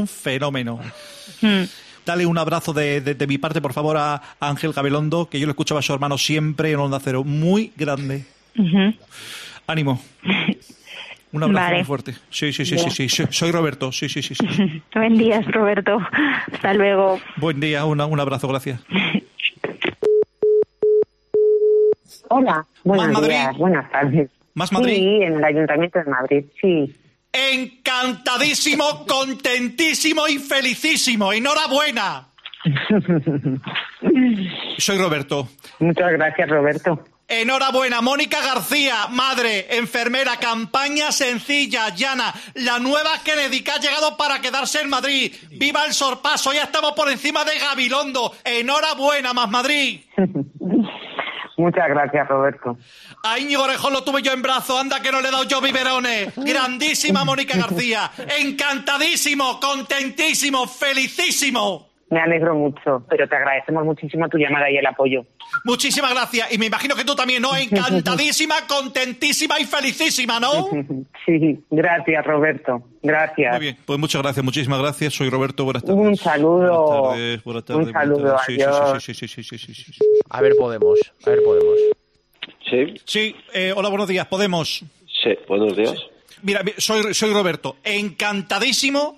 Dale un abrazo de mi parte, por favor, a Ángel Gabilondo, que yo lo escuchaba a su hermano siempre en Onda Cero. Muy grande. Uh-huh. Ánimo. Un abrazo muy fuerte. Sí. Soy Roberto. Sí. Buen día, Roberto. Hasta luego. Buen día, un abrazo, gracias. Hola, buenos días, buenas tardes. ¿Más Madrid? Sí, en el Ayuntamiento de Madrid, sí. Encantadísimo, contentísimo y felicísimo. ¡Enhorabuena! Soy Roberto. Muchas gracias, Roberto. Enhorabuena, Mónica García, madre, enfermera, campaña sencilla, llana, la nueva Kennedy que ha llegado para quedarse en Madrid. ¡Viva el sorpaso! Ya estamos por encima de Gabilondo. ¡Enhorabuena, Más Madrid! Muchas gracias, Roberto. A Íñigo Orejón lo tuve yo en brazo, anda que no le he dado yo biberones. Grandísima Mónica García, encantadísimo, contentísimo, felicísimo. Me alegro mucho, pero te agradecemos muchísimo tu llamada y el apoyo. Muchísimas gracias, y me imagino que tú también, ¿no? Encantadísima, contentísima y felicísima, ¿no? Sí, gracias, Roberto, gracias. Muy bien, pues muchas gracias, muchísimas gracias, soy Roberto, buenas tardes. Un saludo. Buenas tardes. Un saludo, adiós. Sí. A ver, Podemos. Sí, hola, buenos días, Podemos. Sí, buenos días. Mira, soy Roberto, encantadísimo,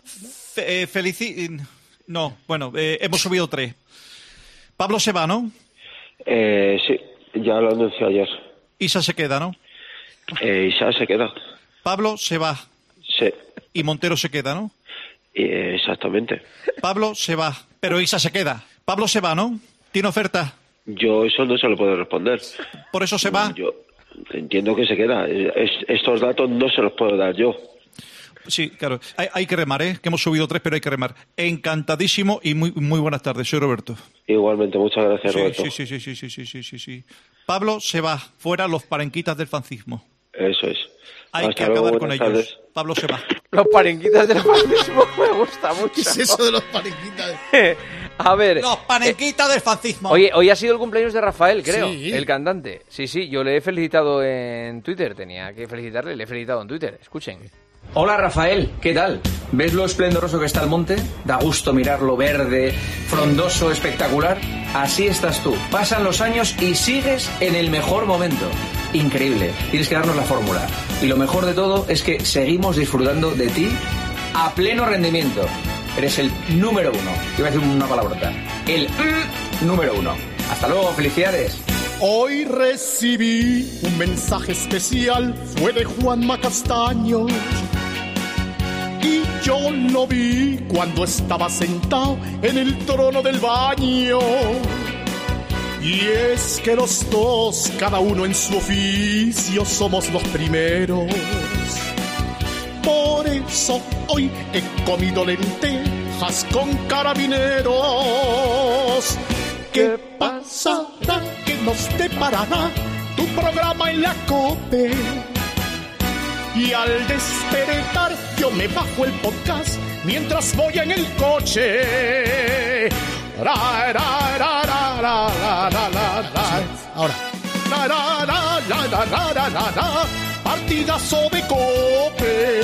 hemos subido 3. Pablo se va, ¿no? Sí, ya lo anunció ayer. Isa se queda, ¿no? Isa se queda. Pablo se va. Sí. Y Montero se queda, ¿no? Exactamente. Pablo se va, pero Isa se queda. Pablo se va, ¿no? ¿Tiene oferta? Yo eso no se lo puedo responder. ¿Por eso se va? Yo entiendo que se queda. Estos datos no se los puedo dar yo. Sí, claro. Hay que remar, ¿eh? Que hemos subido 3, pero hay que remar. Encantadísimo y muy buenas tardes. Soy Roberto. Igualmente, muchas gracias, Roberto. Sí. Pablo se va. Fuera los parenquitas del fascismo. Eso es. Hay que acabar con ellos. Tardes. Pablo se va. Los parenquitas del fascismo me gusta mucho. ¿Qué es eso de los parenquitas? A ver. Los panenquitas del fascismo. Oye, hoy ha sido el cumpleaños de Rafael, creo, Sí. el cantante. Sí, yo le he felicitado en Twitter. Tenía que felicitarle, le he felicitado en Twitter. Escuchen. Hola Rafael, ¿qué tal? ¿Ves lo esplendoroso que está el monte? Da gusto mirarlo verde, frondoso, espectacular. Así estás tú. Pasan los años y sigues en el mejor momento. Increíble. Tienes que darnos la fórmula. Y lo mejor de todo es que seguimos disfrutando de ti a pleno rendimiento. Eres el número 1. Iba a decir una palabrota. El número 1. Hasta luego, felicidades. Hoy recibí un mensaje especial, fue de Juanma Castaño. Y yo lo vi cuando estaba sentado en el trono del baño. Y es que los dos, cada uno en su oficio, somos los primeros. Por eso hoy he comido lentejas con carabineros. ¿Qué pasará? ¿Qué nos deparará tu programa en la COPE? Y al despertar yo me bajo el podcast mientras voy en el coche. Ahora. Partidazo de COPE.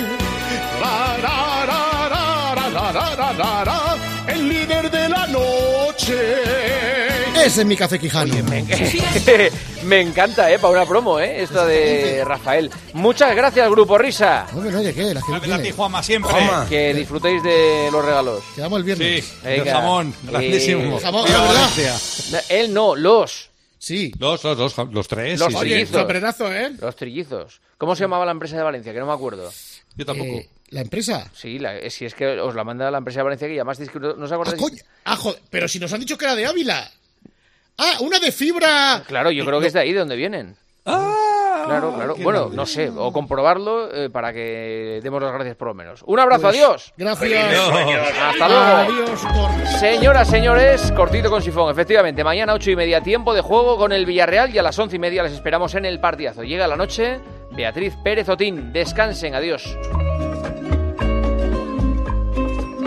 El líder de la noche. Ese es mi Café Quijano. Me encanta, para una promo, esta de Rafael. Muchas gracias, Grupo Risa. Hombre, no, ¿de qué? La gente a ti, Juanma, siempre. Que disfrutéis de los regalos. Quedamos el viernes. Sí, el jamón, grandísimo. El jamón, la verdad. Él no, los. Sí. Los tres. Los sí, trillizos. Sorpresazo, ¿eh? Los trillizos. ¿Cómo se llamaba la empresa de Valencia? Que no me acuerdo. Yo tampoco. ¿La empresa? Sí, si es que os la manda la empresa de Valencia que llamasteis que no os acordáis. Coño. Joder, pero si nos han dicho que era de Ávila. Una de fibra. Claro, yo creo que es de ahí de donde vienen. Claro. Bueno, no sé, o comprobarlo para que demos las gracias por lo menos. Un abrazo, adiós. Gracias. Hasta luego. Adiós. Señoras, señores, cortito con sifón. Efectivamente, mañana 8:30 tiempo de juego con el Villarreal y a las 11:30 les esperamos en el partidazo. Llega la noche, Beatriz Pérez Otín. Descansen, adiós.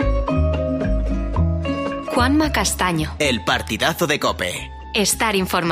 Juanma Castaño. El partidazo de COPE. Estar informado.